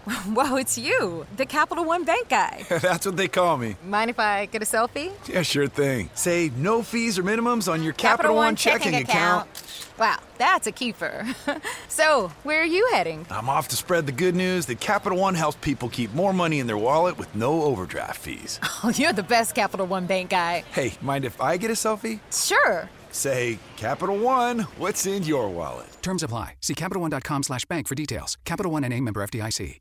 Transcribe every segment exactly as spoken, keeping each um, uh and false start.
Whoa, it's you, the Capital One Bank guy. That's what they call me. Mind if I get a selfie? Yeah, sure thing. Say no fees or minimums on your Capital, Capital One, One checking, checking account. account. Wow, that's a keeper. So, where are you heading? I'm off to spread the good news that Capital One helps people keep more money in their wallet with no overdraft fees. Oh, you're the best Capital One Bank guy. Hey, mind if I get a selfie? Sure. Say, Capital One, what's in your wallet? Terms apply. See CapitalOne.com slash bank for details. Capital One N A, member F D I C.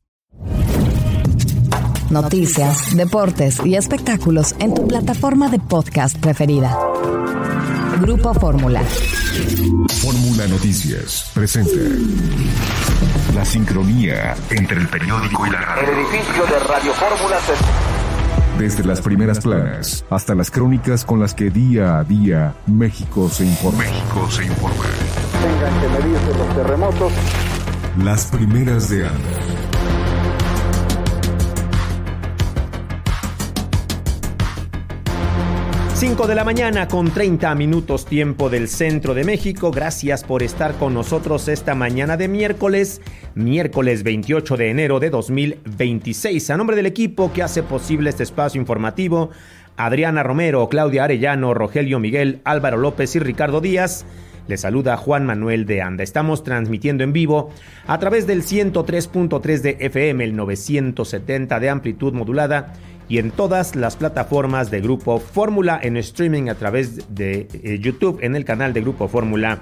Noticias, deportes y espectáculos en tu plataforma de podcast preferida. Grupo Fórmula. Fórmula Noticias presenta la sincronía entre el periódico y la radio. El edificio de Radio Fórmula se... Desde las primeras planas hasta las crónicas con las que día a día México se informa. México se informa. Tengan que medirse los terremotos. Las primeras de Anda. cinco de la mañana con treinta minutos tiempo del centro de México. Gracias por estar con nosotros esta mañana de miércoles, miércoles veintiocho de enero de dos mil veintiséis. A nombre del equipo que hace posible este espacio informativo, Adriana Romero, Claudia Arellano, Rogelio Miguel, Álvaro López y Ricardo Díaz, les saluda Juan Manuel de Anda. Estamos transmitiendo en vivo a través del ciento tres punto tres de F M, el novecientos setenta de amplitud modulada y en todas las plataformas de Grupo Fórmula, en streaming a través de eh, YouTube, en el canal de Grupo Fórmula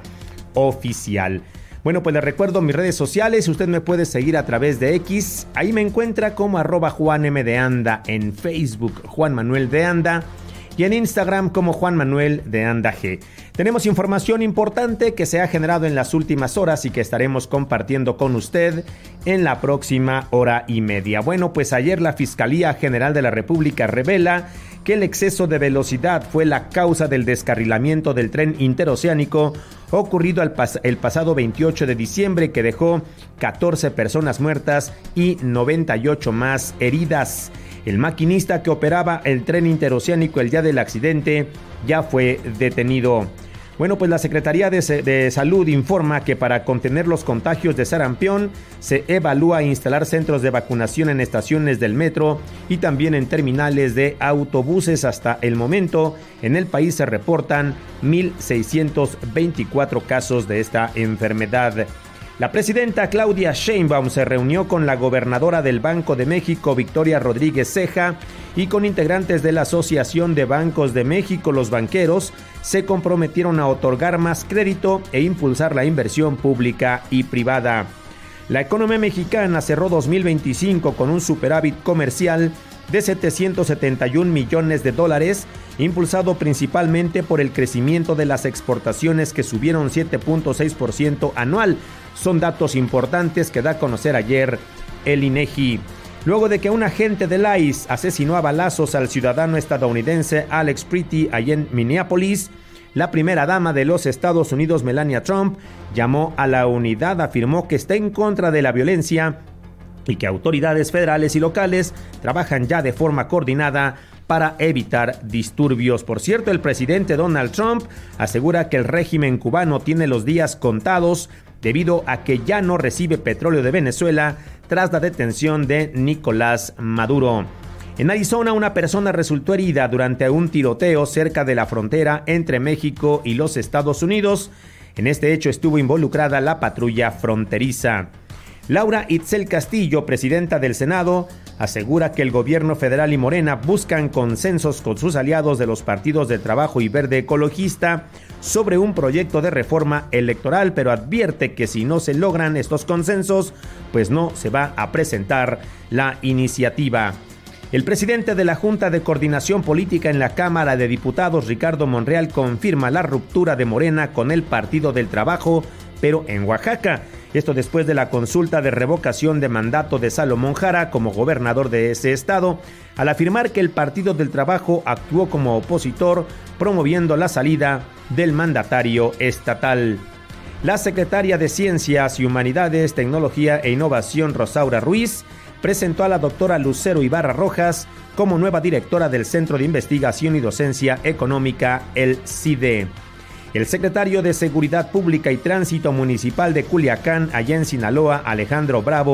Oficial. Bueno, pues les recuerdo mis redes sociales. Usted me puede seguir a través de X. Ahí me encuentra como arroba Juan M de Anda. En Facebook, Juan Manuel de Anda. Y en Instagram como Juan Manuel de Anda G. Tenemos información importante que se ha generado en las últimas horas y que estaremos compartiendo con usted en la próxima hora y media. Bueno, pues ayer la Fiscalía General de la República revela que el exceso de velocidad fue la causa del descarrilamiento del tren interoceánico ocurrido el, pas- el pasado veintiocho de diciembre, que dejó catorce personas muertas y noventa y ocho más heridas. El maquinista que operaba el tren interoceánico el día del accidente ya fue detenido. Bueno, pues la Secretaría de, de Salud informa que para contener los contagios de sarampión se evalúa instalar centros de vacunación en estaciones del metro y también en terminales de autobuses. Hasta el momento, en el país se reportan mil seiscientos veinticuatro casos de esta enfermedad. La presidenta Claudia Sheinbaum se reunió con la gobernadora del Banco de México, Victoria Rodríguez Ceja, y con integrantes de la Asociación de Bancos de México. Los banqueros se comprometieron a otorgar más crédito e impulsar la inversión pública y privada. La economía mexicana cerró dos mil veinticinco con un superávit comercial de setecientos setenta y un millones de dólares, impulsado principalmente por el crecimiento de las exportaciones, que subieron siete punto seis por ciento anual. Son datos importantes que da a conocer ayer el INEGI. Luego de que un agente del I C E asesinó a balazos al ciudadano estadounidense Alex Pretty allá en Minneapolis, la primera dama de los Estados Unidos, Melania Trump, llamó a la unidad, afirmó que está en contra de la violencia y que autoridades federales y locales trabajan ya de forma coordinada para evitar disturbios. Por cierto, el presidente Donald Trump asegura que el régimen cubano tiene los días contados debido a que ya no recibe petróleo de Venezuela tras la detención de Nicolás Maduro. En Arizona, una persona resultó herida durante un tiroteo cerca de la frontera entre México y los Estados Unidos. En este hecho estuvo involucrada la patrulla fronteriza. Laura Itzel Castillo, presidenta del Senado, asegura que el gobierno federal y Morena buscan consensos con sus aliados de los partidos del Trabajo y Verde Ecologista sobre un proyecto de reforma electoral, pero advierte que si no se logran estos consensos, pues no se va a presentar la iniciativa. El presidente de la Junta de Coordinación Política en la Cámara de Diputados, Ricardo Monreal, confirma la ruptura de Morena con el Partido del Trabajo, pero en Oaxaca. Esto después de la consulta de revocación de mandato de Salomón Jara como gobernador de ese estado, al afirmar que el Partido del Trabajo actuó como opositor, promoviendo la salida del mandatario estatal. La secretaria de Ciencias y Humanidades, Tecnología e Innovación, Rosaura Ruiz, presentó a la doctora Lucero Ibarra Rojas como nueva directora del Centro de Investigación y Docencia Económica, el C I D E. El secretario de Seguridad Pública y Tránsito Municipal de Culiacán, allá en Sinaloa, Alejandro Bravo,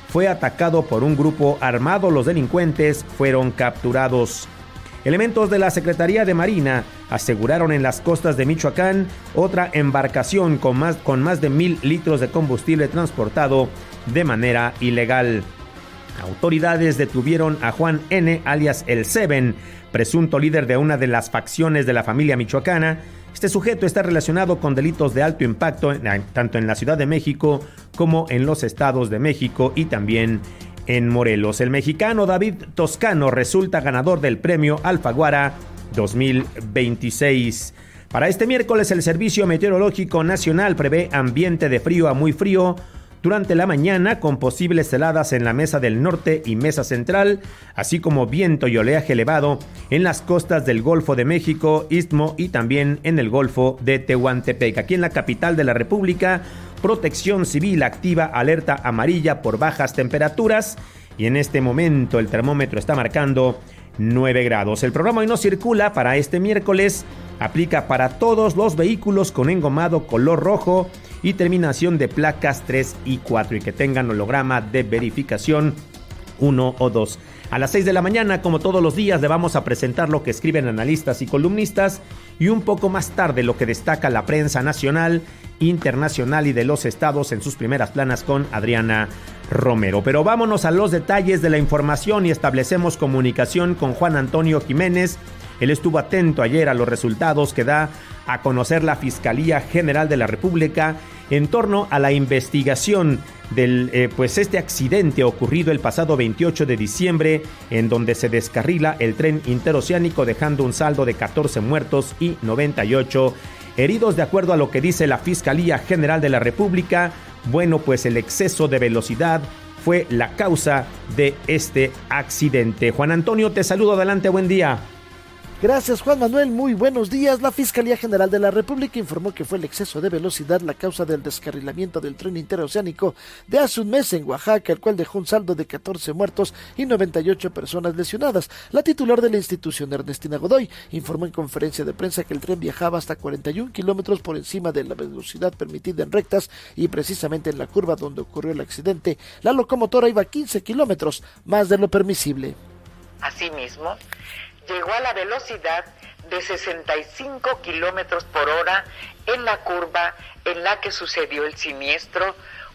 fue atacado por un grupo armado. Los delincuentes fueron capturados. Elementos de la Secretaría de Marina aseguraron en las costas de Michoacán otra embarcación con más, con más de mil litros de combustible transportado de manera ilegal. Autoridades detuvieron a Juan N., alias El Seven, presunto líder de una de las facciones de la familia michoacana. Este sujeto está relacionado con delitos de alto impacto tanto en la Ciudad de México como en los estados de México y también en Morelos. El mexicano David Toscano resulta ganador del premio Alfaguara dos mil veintiséis. Para este miércoles, el Servicio Meteorológico Nacional prevé ambiente de frío a muy frío durante la mañana, con posibles heladas en la Mesa del Norte y Mesa Central, así como viento y oleaje elevado en las costas del Golfo de México, Istmo y también en el Golfo de Tehuantepec. Aquí en la capital de la República, Protección Civil activa alerta amarilla por bajas temperaturas y en este momento el termómetro está marcando nueve grados. El programa Hoy No Circula para este miércoles aplica para todos los vehículos con engomado color rojo y terminación de placas tres y cuatro y que tengan holograma de verificación uno o dos. A las seis de la mañana, como todos los días, le vamos a presentar lo que escriben analistas y columnistas y un poco más tarde lo que destaca la prensa nacional, internacional y de los estados en sus primeras planas con Adriana Romero. Pero vámonos a los detalles de la información y establecemos comunicación con Juan Antonio Jiménez. Él estuvo atento ayer a los resultados que da a conocer la Fiscalía General de la República en torno a la investigación del eh, pues este accidente ocurrido el pasado veintiocho de diciembre, en donde se descarrila el tren interoceánico dejando un saldo de catorce muertos y noventa y ocho heridos. De acuerdo a lo que dice la Fiscalía General de la República, bueno, pues el exceso de velocidad fue la causa de este accidente. Juan Antonio, te saludo, adelante, buen día. Gracias, Juan Manuel, muy buenos días. La Fiscalía General de la República informó que fue el exceso de velocidad la causa del descarrilamiento del tren interoceánico de hace un mes en Oaxaca, el cual dejó un saldo de catorce muertos y noventa y ocho personas lesionadas. La titular de la institución, Ernestina Godoy, informó en conferencia de prensa que el tren viajaba hasta cuarenta y un kilómetros por encima de la velocidad permitida en rectas y precisamente en la curva donde ocurrió el accidente, la locomotora iba a quince kilómetros más de lo permisible. Asimismo, llegó a la velocidad de sesenta y cinco kilómetros por hora en la curva en la que sucedió el siniestro,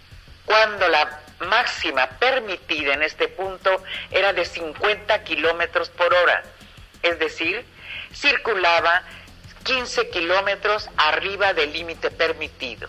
cuando la máxima permitida en este punto era de cincuenta kilómetros por hora, es decir, circulaba quince kilómetros arriba del límite permitido.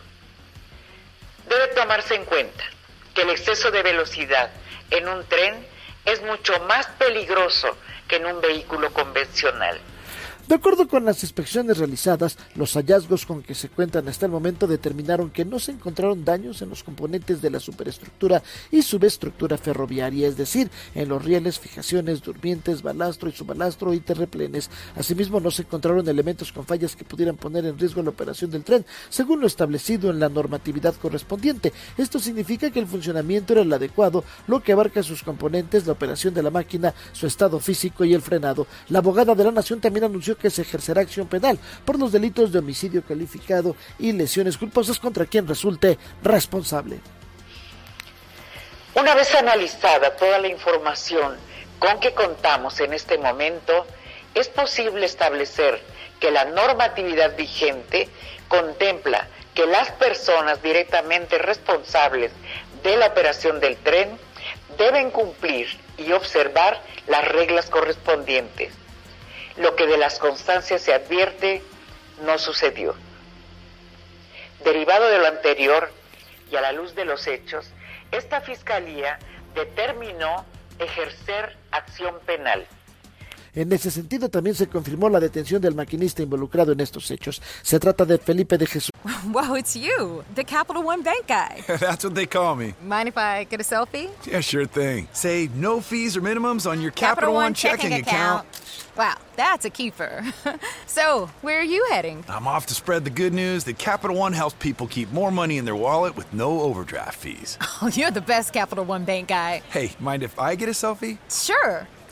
Debe tomarse en cuenta que el exceso de velocidad en un tren es mucho más peligroso que en un vehículo convencional. De acuerdo con las inspecciones realizadas, los hallazgos con que se cuentan hasta el momento determinaron que no se encontraron daños en los componentes de la superestructura y subestructura ferroviaria, es decir, en los rieles, fijaciones, durmientes, balastro y subbalastro y terraplenes. Asimismo, no se encontraron elementos con fallas que pudieran poner en riesgo la operación del tren, según lo establecido en la normatividad correspondiente. Esto significa que el funcionamiento era el adecuado, lo que abarca sus componentes, la operación de la máquina, su estado físico y el frenado. La abogada de la Nación también anunció que se ejercerá acción penal por los delitos de homicidio calificado y lesiones culposas contra quien resulte responsable. Una vez analizada toda la información con que contamos en este momento, es posible establecer que la normatividad vigente contempla que las personas directamente responsables de la operación del tren deben cumplir y observar las reglas correspondientes. Lo que de las constancias se advierte no sucedió. Derivado de lo anterior y a la luz de los hechos, esta fiscalía determinó ejercer acción penal. En ese sentido, también se confirmó la detención del maquinista involucrado en estos hechos. Se trata de Felipe de Jesús. Wow, it's you, the Capital One Bank guy. That's what they call me. Mind if I get a selfie? Yeah, sure thing. Save no fees or minimums on your Capital, Capital One, One checking, checking account. account. Wow, that's a keeper. So, where are you heading? I'm off to spread the good news that Capital One helps people keep more money in their wallet with no overdraft fees. Oh, you're the best Capital One Bank guy. Hey, mind if I get a selfie? Sure.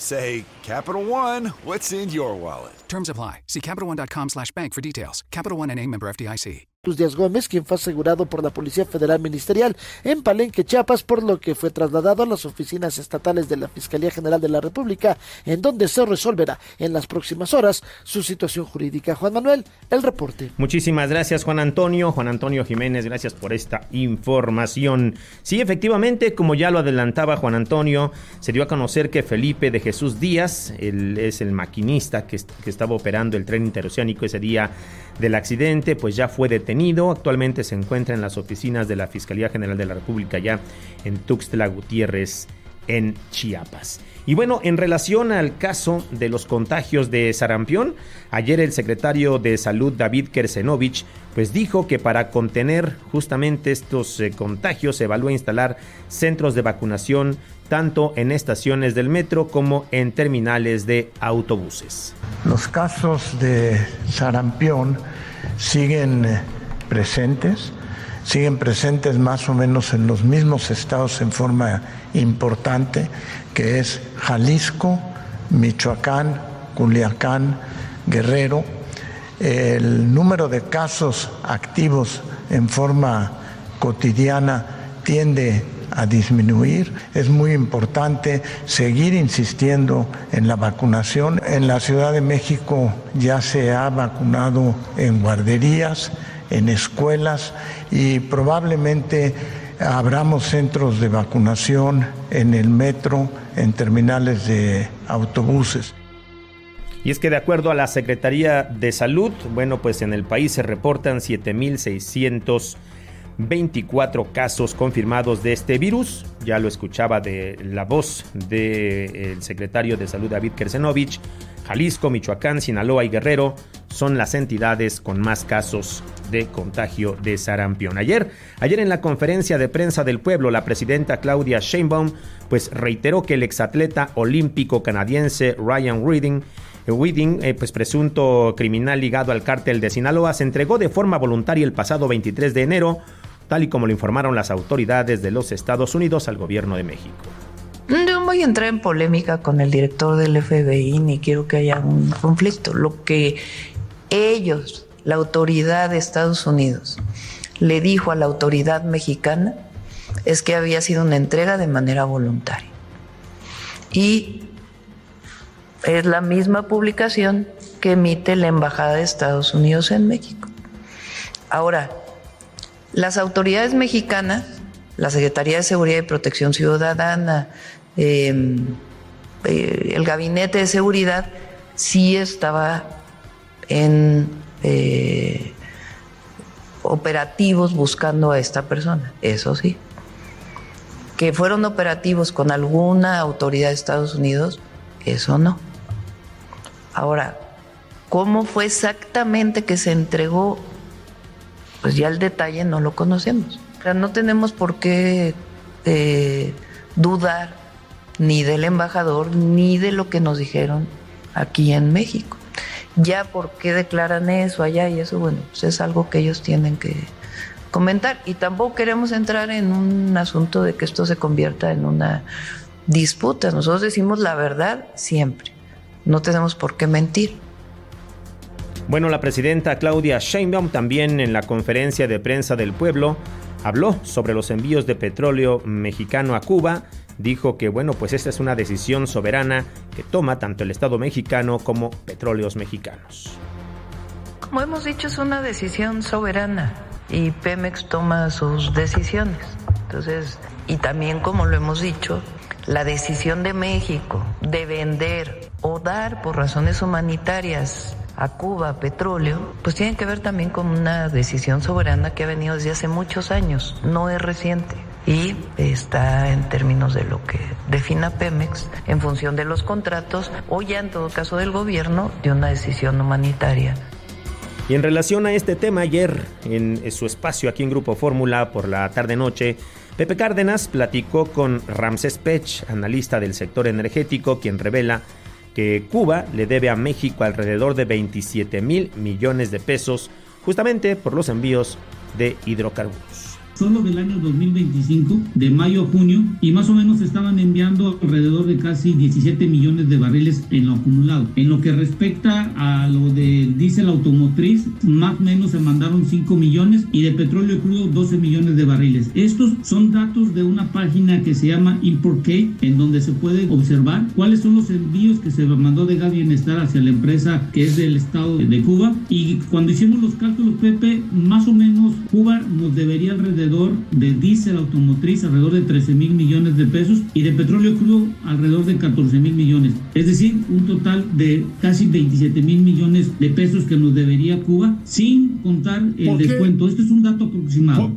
Say, Capital One, what's in your wallet? Terms apply. See CapitalOne.com slash bank for details. Capital One N A, member F D I C. Díaz Gómez, quien fue asegurado por la Policía Federal Ministerial en Palenque, Chiapas, por lo que fue trasladado a las oficinas estatales de la Fiscalía General de la República, en donde se resolverá en las próximas horas su situación jurídica. Juan Manuel, el reporte. Muchísimas gracias, Juan Antonio. Juan Antonio Jiménez, gracias por esta información. Sí, efectivamente, como ya lo adelantaba Juan Antonio, se dio a conocer que Felipe de Jesús Díaz, él es el maquinista que, que estaba operando el tren interoceánico ese día del accidente, pues ya fue detenido. Actualmente se encuentra en las oficinas de la Fiscalía General de la República ya en Tuxtla Gutiérrez, en Chiapas. Y bueno, en relación al caso de los contagios de sarampión, ayer el secretario de Salud, David Kersenovich, pues dijo que para contener justamente estos eh, contagios se evalúa instalar centros de vacunación tanto en estaciones del metro como en terminales de autobuses. Los casos de sarampión siguen presentes, siguen presentes más o menos en los mismos estados en forma importante, que es Jalisco, Michoacán, Culiacán, Guerrero. El número de casos activos en forma cotidiana tiende a disminuir. Es muy importante seguir insistiendo en la vacunación. En la Ciudad de México ya se ha vacunado en guarderías, en escuelas, y probablemente abramos centros de vacunación en el metro, en terminales de autobuses. Y es que de acuerdo a la Secretaría de Salud, bueno, pues en el país se reportan siete mil seiscientos veinticuatro casos confirmados de este virus. Ya lo escuchaba de la voz del secretario de Salud, David Kersenovich. Jalisco, Michoacán, Sinaloa y Guerrero son las entidades con más casos de contagio de sarampión. Ayer, ayer en la conferencia de prensa del pueblo, la presidenta Claudia Sheinbaum pues reiteró que el exatleta olímpico canadiense Ryan Reading Whiting, eh, pues presunto criminal ligado al cártel de Sinaloa, se entregó de forma voluntaria el pasado veintitrés de enero, tal y como lo informaron las autoridades de los Estados Unidos al gobierno de México. No voy a entrar en polémica con el director del F B I, ni quiero que haya un conflicto. Lo que ellos, la autoridad de Estados Unidos, le dijo a la autoridad mexicana es que había sido una entrega de manera voluntaria. Y es la misma publicación que emite la Embajada de Estados Unidos en México. Ahora, las autoridades mexicanas, la Secretaría de Seguridad y Protección Ciudadana, eh, eh, el Gabinete de Seguridad, sí estaba en eh, operativos buscando a esta persona, eso sí. Que fueron operativos con alguna autoridad de Estados Unidos, eso no. Ahora, ¿cómo fue exactamente que se entregó? Pues ya el detalle no lo conocemos. O sea, no tenemos por qué eh, dudar ni del embajador ni de lo que nos dijeron aquí en México. Ya por qué declaran eso allá y eso, bueno, pues es algo que ellos tienen que comentar. Y tampoco queremos entrar en un asunto de que esto se convierta en una disputa. Nosotros decimos la verdad siempre. No tenemos por qué mentir. Bueno, la presidenta Claudia Sheinbaum también en la conferencia de prensa del pueblo habló sobre los envíos de petróleo mexicano a Cuba. Dijo que, bueno, pues esta es una decisión soberana que toma tanto el Estado mexicano como Petróleos Mexicanos. Como hemos dicho, es una decisión soberana y Pemex toma sus decisiones. Entonces, y también, como lo hemos dicho, la decisión de México de vender o dar por razones humanitarias a Cuba petróleo, pues tiene que ver también con una decisión soberana que ha venido desde hace muchos años, no es reciente. Y está en términos de lo que defina Pemex en función de los contratos o ya en todo caso del gobierno de una decisión humanitaria. Y en relación a este tema, ayer en su espacio aquí en Grupo Fórmula por la tarde-noche, Pepe Cárdenas platicó con Ramsés Pech, analista del sector energético, quien revela que Cuba le debe a México alrededor de veintisiete mil millones de pesos justamente por los envíos de hidrocarburos. solo del año dos mil veinticinco, de mayo a junio, y más o menos estaban enviando alrededor de casi diecisiete millones de barriles en lo acumulado. En lo que respecta a lo de diésel automotriz, más o menos se mandaron cinco millones y de petróleo crudo doce millones de barriles. Estos son datos de una página que se llama ImportKey, en donde se puede observar cuáles son los envíos que se mandó de Gas Bienestar hacia la empresa que es del estado de Cuba. Y cuando hicimos los cálculos, Pepe, más o menos Cuba nos debería alrededor de diésel automotriz alrededor de trece mil millones de pesos y de petróleo crudo alrededor de catorce mil millones. Es decir, un total de casi veintisiete mil millones de pesos que nos debería Cuba, sin contar el descuento. Este es un dato aproximado.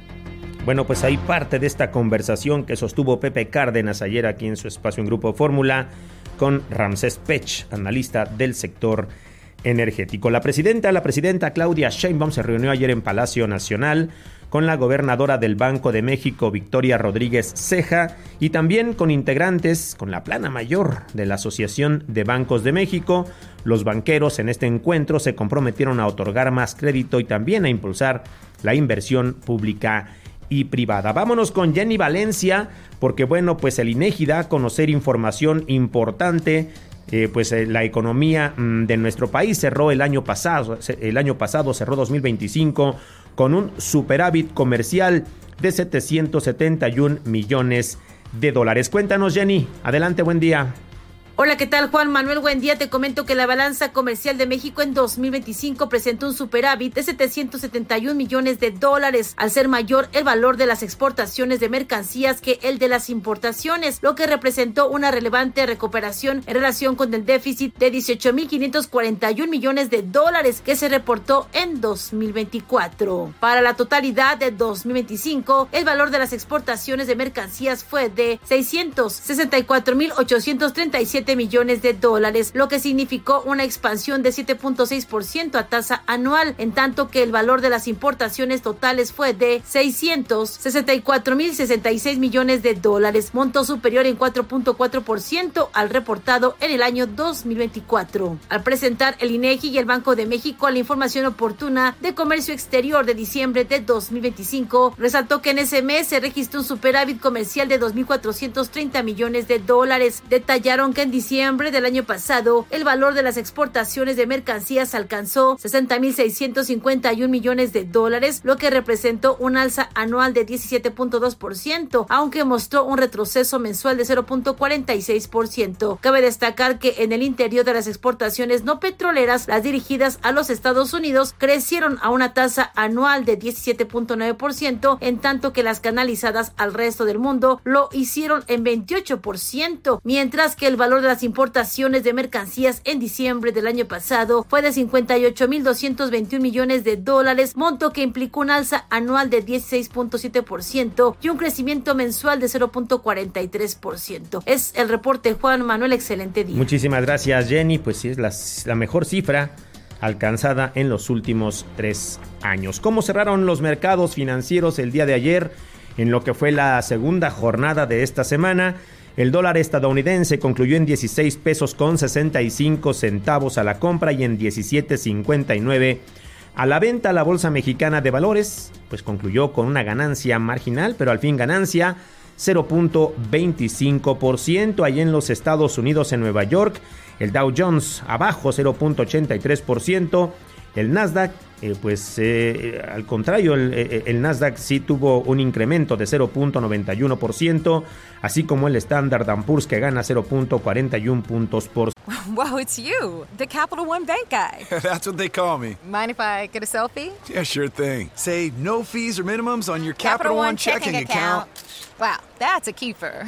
Bueno, pues ahí parte de esta conversación que sostuvo Pepe Cárdenas ayer aquí en su espacio en Grupo Fórmula con Ramsés Pech, analista del sector energético. La presidenta, la presidenta Claudia Sheinbaum se reunió ayer en Palacio Nacional con la gobernadora del Banco de México, Victoria Rodríguez Ceja, y también con integrantes, con la plana mayor de la Asociación de Bancos de México. Los banqueros en este encuentro se comprometieron a otorgar más crédito y también a impulsar la inversión pública y privada. Vámonos con Jenny Valencia, porque bueno, pues el INEGI da a conocer información importante. Eh, pues eh, la economía mm, de nuestro país cerró el año pasado, el año pasado cerró dos mil veinticinco con un superávit comercial de setecientos setenta y un millones de dólares. Cuéntanos, Jenny. Adelante, buen día. Hola, ¿qué tal, Juan Manuel? Buen día. Te comento que la balanza comercial de México en dos mil veinticinco presentó un superávit de setecientos setenta y un millones de dólares, al ser mayor el valor de las exportaciones de mercancías que el de las importaciones, lo que representó una relevante recuperación en relación con el déficit de dieciocho mil quinientos cuarenta y un millones de dólares que se reportó en dos mil veinticuatro. Para la totalidad de dos mil veinticinco, el valor de las exportaciones de mercancías fue de seiscientos sesenta y cuatro mil ochocientos treinta y siete millones de dólares, lo que significó una expansión de siete punto seis por ciento a tasa anual, en tanto que el valor de las importaciones totales fue de seiscientos sesenta y cuatro mil sesenta y seis millones de dólares, monto superior en cuatro punto cuatro por ciento al reportado en el año dos mil veinticuatro. Al presentar el INEGI y el Banco de México la información oportuna de comercio exterior de diciembre de dos mil veinticinco, resaltó que en ese mes se registró un superávit comercial de dos mil cuatrocientos treinta millones de dólares. Detallaron que en diciembre del año pasado, el valor de las exportaciones de mercancías alcanzó sesenta mil seiscientos cincuenta y un millones de dólares, lo que representó un alza anual de diecisiete punto dos por ciento, aunque mostró un retroceso mensual de cero punto cuarenta y seis por ciento. Cabe destacar que en el interior de las exportaciones no petroleras, las dirigidas a los Estados Unidos crecieron a una tasa anual de diecisiete punto nueve por ciento, en tanto que las canalizadas al resto del mundo lo hicieron en veintiocho por ciento, mientras que el valor de las importaciones de mercancías en diciembre del año pasado fue de cincuenta y ocho mil doscientos veintiún millones de dólares, monto que implicó un alza anual de dieciséis punto siete por ciento y un crecimiento mensual de cero punto cuarenta y tres por ciento. Es el reporte, Juan Manuel. Excelente día. Muchísimas gracias, Jenny. Pues sí, es la, la mejor cifra alcanzada en los últimos tres años. ¿Cómo cerraron los mercados financieros el día de ayer en lo que fue la segunda jornada de esta semana? El dólar estadounidense concluyó en dieciséis pesos con sesenta y cinco centavos a la compra y en diecisiete cincuenta y nueve a la venta. La bolsa mexicana de valores pues concluyó con una ganancia marginal, pero al fin ganancia cero punto veinticinco por ciento. Allí en los Estados Unidos, en Nueva York, el Dow Jones abajo cero punto ochenta y tres por ciento. El Nasdaq, eh, pues eh, al contrario, el, el Nasdaq sí tuvo un incremento de cero punto noventa y uno por ciento, así como el Standard and Poor's, que gana cero punto cuarenta y uno puntos por ciento. Wow, it's you, the Capital One Bank guy. That's what they call me. Mind if I get a selfie? Yeah, sure thing. Say no fees or minimums on your Capital, Capital One One checking, checking account. account. Wow, that's a keeper.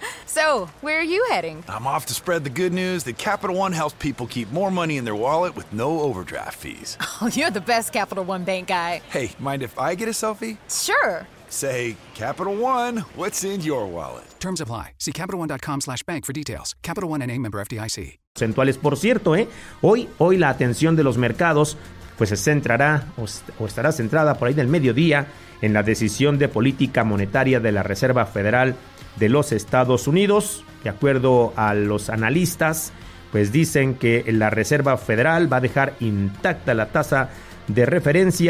So, where are you heading? I'm off to spread the good news that Capital One helps people keep more money in their wallet with no overdraft fees. Oh, you're the best Capital One Bank guy. Hey, mind if I get a selfie? Sure. Say, Capital One, what's in your wallet? Terms apply. See CapitalOne.com slash bank for details. Capital One N A, member F D I C. Porcentuales, por cierto, ¿eh? Hoy, hoy la atención de los mercados pues se centrará o, o estará centrada por ahí del mediodía en la decisión de política monetaria de la Reserva Federal de los Estados Unidos. De acuerdo a los analistas, pues dicen que la Reserva Federal va a dejar intacta la tasa de referencia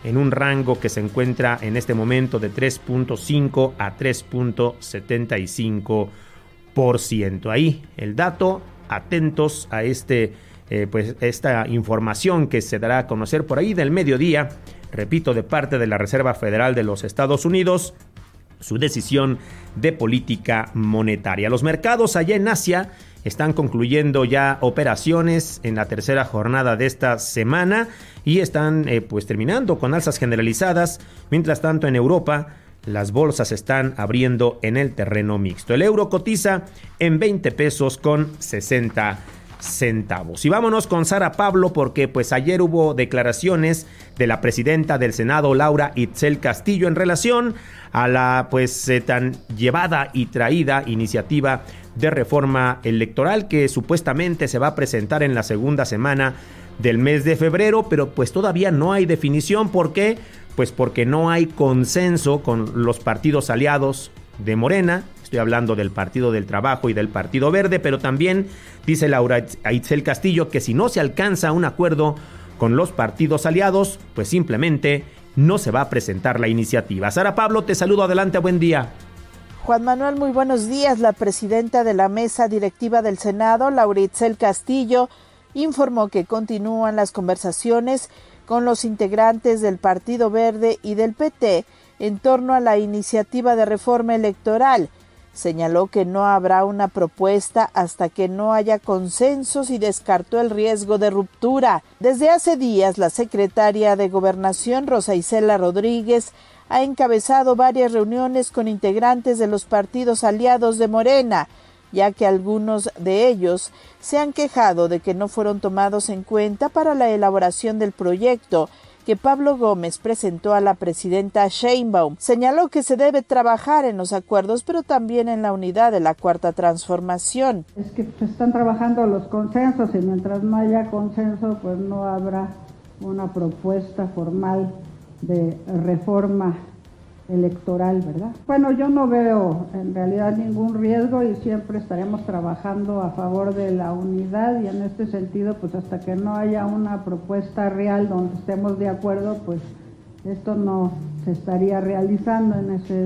en un rango que se encuentra en este momento de tres punto cinco a tres punto setenta y cinco por ciento. Ahí el dato, atentos a este, eh, pues esta información que se dará a conocer por ahí del mediodía, repito, de parte de la Reserva Federal de los Estados Unidos, su decisión de política monetaria. Los mercados allá en Asia están concluyendo ya operaciones en la tercera jornada de esta semana y están eh, pues terminando con alzas generalizadas. Mientras tanto, en Europa las bolsas están abriendo en el terreno mixto. El euro cotiza en veinte pesos con sesenta centavos. Y vámonos con Sara Pablo, porque pues ayer hubo declaraciones de la presidenta del Senado, Laura Itzel Castillo, en relación a la pues eh, tan llevada y traída iniciativa de reforma electoral que supuestamente se va a presentar en la segunda semana del mes de febrero, pero pues todavía no hay definición. ¿Por qué? Pues porque no hay consenso con los partidos aliados de Morena. Estoy hablando del Partido del Trabajo y del Partido Verde, pero también dice Laura Itzel Castillo que si no se alcanza un acuerdo con los partidos aliados, pues simplemente no se va a presentar la iniciativa. Sara Pablo, te saludo, adelante, buen día. Juan Manuel, muy buenos días. La presidenta de la mesa directiva del Senado, Laura Itzel Castillo, informó que continúan las conversaciones con los integrantes del Partido Verde y del P T en torno a la iniciativa de reforma electoral. Señaló que no habrá una propuesta hasta que no haya consensos y descartó el riesgo de ruptura. Desde hace días, la secretaria de Gobernación, Rosa Isela Rodríguez, ha encabezado varias reuniones con integrantes de los partidos aliados de Morena, ya que algunos de ellos se han quejado de que no fueron tomados en cuenta para la elaboración del proyecto que Pablo Gómez presentó a la presidenta Sheinbaum. Señaló que se debe trabajar en los acuerdos, pero también en la unidad de la Cuarta Transformación. Es que se están trabajando los consensos y mientras no haya consenso, pues no habrá una propuesta formal de reforma electoral, ¿verdad? Bueno, yo no veo en realidad ningún riesgo y siempre estaremos trabajando a favor de la unidad, y en este sentido, pues hasta que no haya una propuesta real donde estemos de acuerdo, pues esto no se estaría realizando en ese,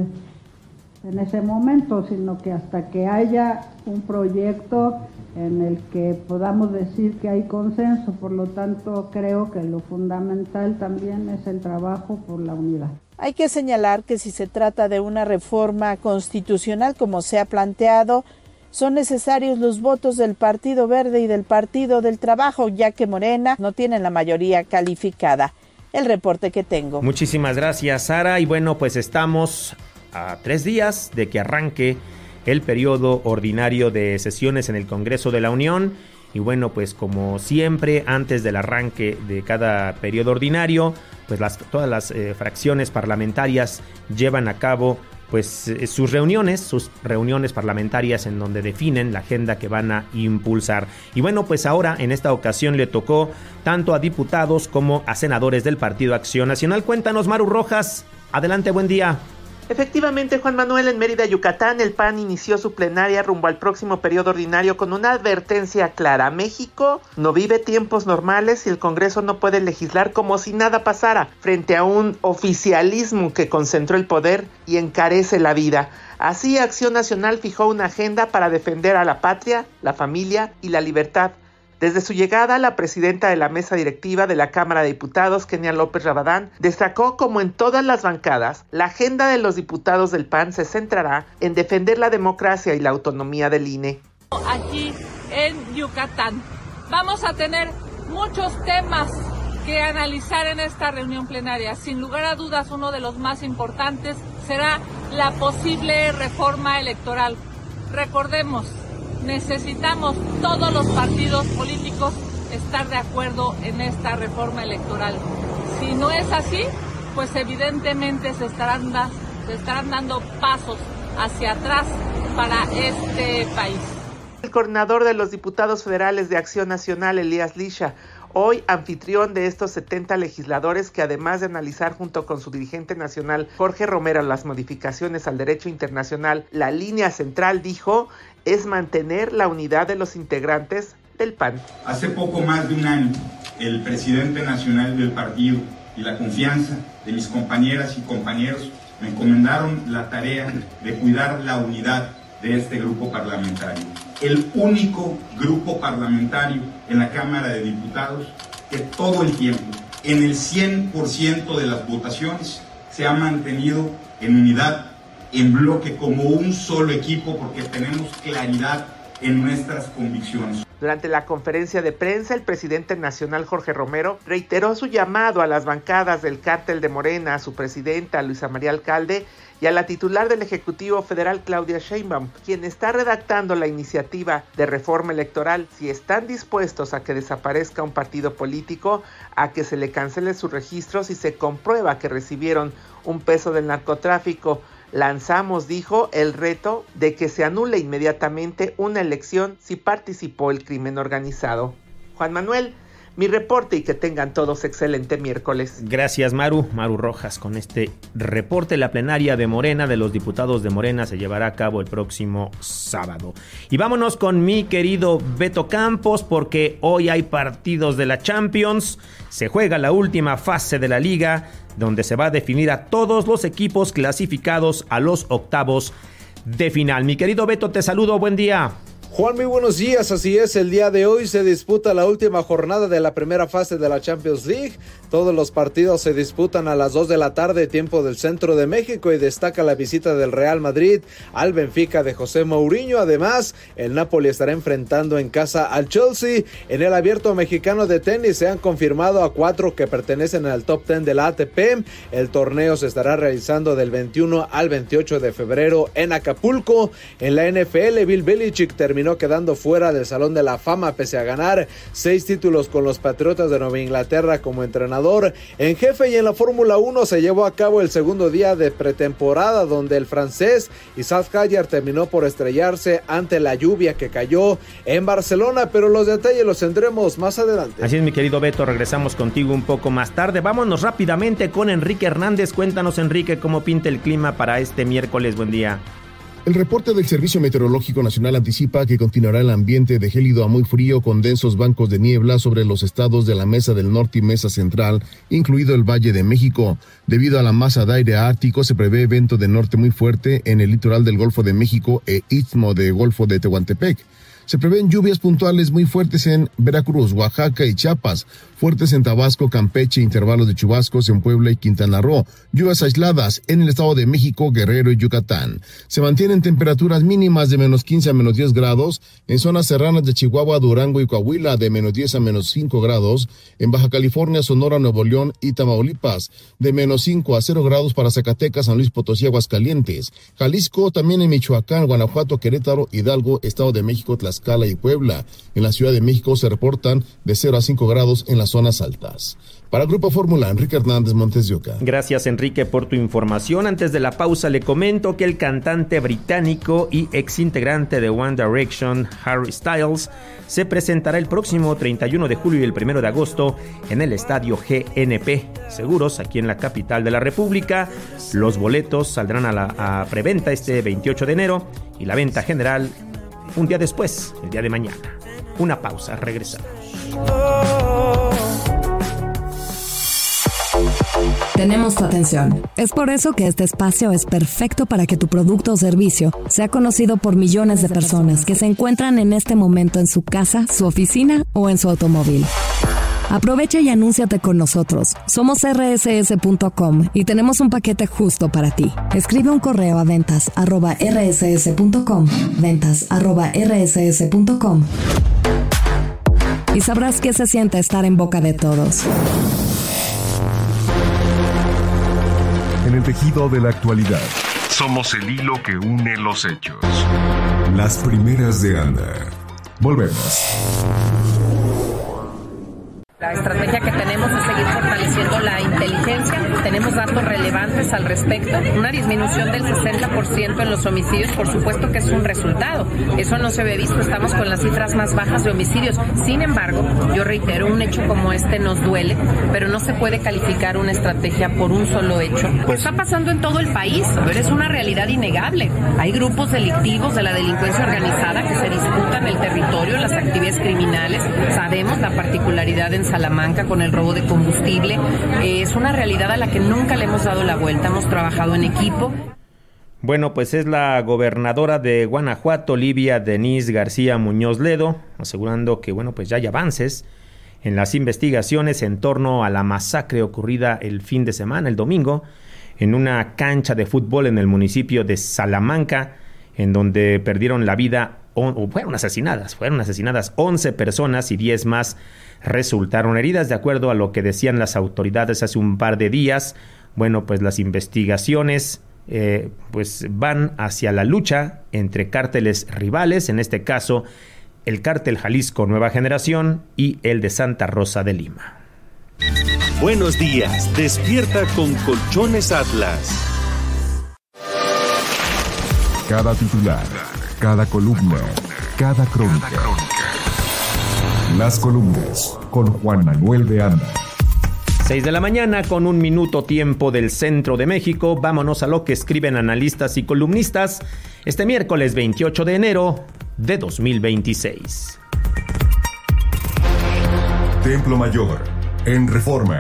en ese momento, sino que hasta que haya un proyecto en el que podamos decir que hay consenso. Por lo tanto, creo que lo fundamental también es el trabajo por la unidad. Hay que señalar que si se trata de una reforma constitucional como se ha planteado, son necesarios los votos del Partido Verde y del Partido del Trabajo, ya que Morena no tiene la mayoría calificada. El reporte que tengo. Muchísimas gracias, Sara. Y bueno, pues estamos a tres días de que arranque el periodo ordinario de sesiones en el Congreso de la Unión. Y bueno, pues como siempre, antes del arranque de cada periodo ordinario, pues las, todas las eh, fracciones parlamentarias llevan a cabo pues eh, sus reuniones, sus reuniones parlamentarias en donde definen la agenda que van a impulsar. Y bueno, pues ahora en esta ocasión le tocó tanto a diputados como a senadores del Partido Acción Nacional. Cuéntanos, Maru Rojas. Adelante, buen día. Efectivamente, Juan Manuel, en Mérida, Yucatán, el P A N inició su plenaria rumbo al próximo periodo ordinario con una advertencia clara. México no vive tiempos normales y el Congreso no puede legislar como si nada pasara frente a un oficialismo que concentró el poder y encarece la vida. Así, Acción Nacional fijó una agenda para defender a la patria, la familia y la libertad. Desde su llegada, la presidenta de la mesa directiva de la Cámara de Diputados, Kenia López Rabadán, destacó como en todas las bancadas, la agenda de los diputados del P A N se centrará en defender la democracia y la autonomía del I N E. Aquí en Yucatán vamos a tener muchos temas que analizar en esta reunión plenaria. Sin lugar a dudas, uno de los más importantes será la posible reforma electoral. Recordemos, necesitamos todos los partidos políticos estar de acuerdo en esta reforma electoral. Si no es así, pues evidentemente se estarán, da, se estarán dando pasos hacia atrás para este país. El coordinador de los diputados federales de Acción Nacional, Elías Lisha, hoy anfitrión de estos setenta legisladores que, además de analizar junto con su dirigente nacional, Jorge Romero, las modificaciones al derecho internacional, la línea central, dijo, es mantener la unidad de los integrantes del P A N. Hace poco más de un año, el presidente nacional del partido y la confianza de mis compañeras y compañeros me encomendaron la tarea de cuidar la unidad de este grupo parlamentario. El único grupo parlamentario en la Cámara de Diputados que todo el tiempo, en el cien por ciento de las votaciones, se ha mantenido en unidad, en bloque, como un solo equipo, porque tenemos claridad en nuestras convicciones. Durante la conferencia de prensa, el presidente nacional Jorge Romero reiteró su llamado a las bancadas del cártel de Morena, a su presidenta Luisa María Alcalde y a la titular del Ejecutivo Federal Claudia Sheinbaum, quien está redactando la iniciativa de reforma electoral, si están dispuestos a que desaparezca un partido político, a que se le cancele su registro si se comprueba que recibieron un peso del narcotráfico. Lanzamos, dijo, el reto de que se anule inmediatamente una elección si participó el crimen organizado. Juan Manuel, mi reporte y que tengan todos excelente miércoles. Gracias, Maru. Maru Rojas con este reporte. La plenaria de Morena, de los diputados de Morena, se llevará a cabo el próximo sábado. Y vámonos con mi querido Beto Campos, porque hoy hay partidos de la Champions. Se juega la última fase de la liga, donde se va a definir a todos los equipos clasificados a los octavos de final. Mi querido Beto, te saludo. Buen día. Juan, muy buenos días, así es, el día de hoy se disputa la última jornada de la primera fase de la Champions League. Todos los partidos se disputan a las dos de la tarde, tiempo del centro de México, y destaca la visita del Real Madrid al Benfica de José Mourinho. Además, el Napoli estará enfrentando en casa al Chelsea. En el Abierto Mexicano de tenis se han confirmado a cuatro que pertenecen al top diez de la A T P. El torneo se estará realizando del veintiuno al veintiocho de febrero en Acapulco. En la N F L, Bill Belichick terminó quedando fuera del Salón de la Fama pese a ganar seis títulos con los Patriotas de Nueva Inglaterra como entrenador en jefe. Y en la Fórmula uno se llevó a cabo el segundo día de pretemporada, donde el francés Isaac Hadjar terminó por estrellarse ante la lluvia que cayó en Barcelona, pero los detalles los tendremos más adelante. Así es, mi querido Beto, regresamos contigo un poco más tarde. Vámonos rápidamente con Enrique Hernández. Cuéntanos, Enrique, cómo pinta el clima para este miércoles. Buen día. El reporte del Servicio Meteorológico Nacional anticipa que continuará el ambiente de gélido a muy frío con densos bancos de niebla sobre los estados de la Mesa del Norte y Mesa Central, incluido el Valle de México. Debido a la masa de aire ártico, se prevé viento de norte muy fuerte en el litoral del Golfo de México e istmo de Golfo de Tehuantepec. Se prevén lluvias puntuales muy fuertes en Veracruz, Oaxaca y Chiapas, fuertes en Tabasco, Campeche, intervalos de chubascos en Puebla y Quintana Roo, lluvias aisladas en el Estado de México, Guerrero y Yucatán. Se mantienen temperaturas mínimas de menos quince a menos diez grados, en zonas serranas de Chihuahua, Durango y Coahuila de menos diez a menos cinco grados, en Baja California, Sonora, Nuevo León y Tamaulipas, de menos cinco a cero grados para Zacatecas, San Luis Potosí, Aguascalientes, Jalisco, también en Michoacán, Guanajuato, Querétaro, Hidalgo, Estado de México, Tlaxcala y Puebla. En la Ciudad de México se reportan de cero a cinco grados en las zonas altas. Para Grupo Fórmula, Enrique Hernández, Montes de Oca. Gracias, Enrique, por tu información. Antes de la pausa, le comento que el cantante británico y exintegrante de One Direction, Harry Styles, se presentará el próximo treinta y uno de julio y el primero de agosto en el estadio G N P Seguros, aquí en la capital de la República. Los boletos saldrán a la a preventa este veintiocho de enero y la venta general un día después, el día de mañana. Una pausa, regresamos. Tenemos tu atención. Es por eso que este espacio es perfecto para que tu producto o servicio sea conocido por millones de personas que se encuentran en este momento en su casa, su oficina o en su automóvil. Aprovecha y anúnciate con nosotros. Somos erre ese ese punto com y tenemos un paquete justo para ti. Escribe un correo a ventas arroba erre ese ese punto com, ventas arroba erre ese ese punto com, y sabrás qué se siente estar en boca de todos. En el tejido de la actualidad, somos el hilo que une los hechos. Las primeras de Anda. Volvemos. La estrategia que tenemos es seguir fortaleciendo la inteligencia. Tenemos datos relevantes al respecto. Una disminución del sesenta por ciento en los homicidios, por supuesto que es un resultado. Eso no se ve visto. Estamos con las cifras más bajas de homicidios. Sin embargo, yo reitero, un hecho como este nos duele, pero no se puede calificar una estrategia por un solo hecho. Pues está pasando en todo el país, pero es una realidad innegable. Hay grupos delictivos de la delincuencia organizada que se disputan el territorio, la las actividades criminales. Sabemos la particularidad en Salamanca con el robo de combustible. Eh, es una realidad a la que nunca le hemos dado la vuelta. Hemos trabajado en equipo. Bueno, pues es la gobernadora de Guanajuato, Livia Denise García Muñoz Ledo, asegurando que, bueno, pues ya hay avances en las investigaciones en torno a la masacre ocurrida el fin de semana, el domingo, en una cancha de fútbol en el municipio de Salamanca, en donde perdieron la vida, o fueron asesinadas, fueron asesinadas once personas y diez más resultaron heridas, de acuerdo a lo que decían las autoridades hace un par de días. Bueno, pues las investigaciones eh, pues van hacia la lucha entre cárteles rivales, en este caso el cártel Jalisco Nueva Generación y el de Santa Rosa de Lima. Buenos días, despierta con Colchones Atlas. Cada titular, cada columna, cada crónica. Las columnas con Juan Manuel de Anda. seis de la mañana con un minuto tiempo del centro de México. Vámonos a lo que escriben analistas y columnistas este miércoles veintiocho de enero de dos mil veintiséis. Templo Mayor, en Reforma.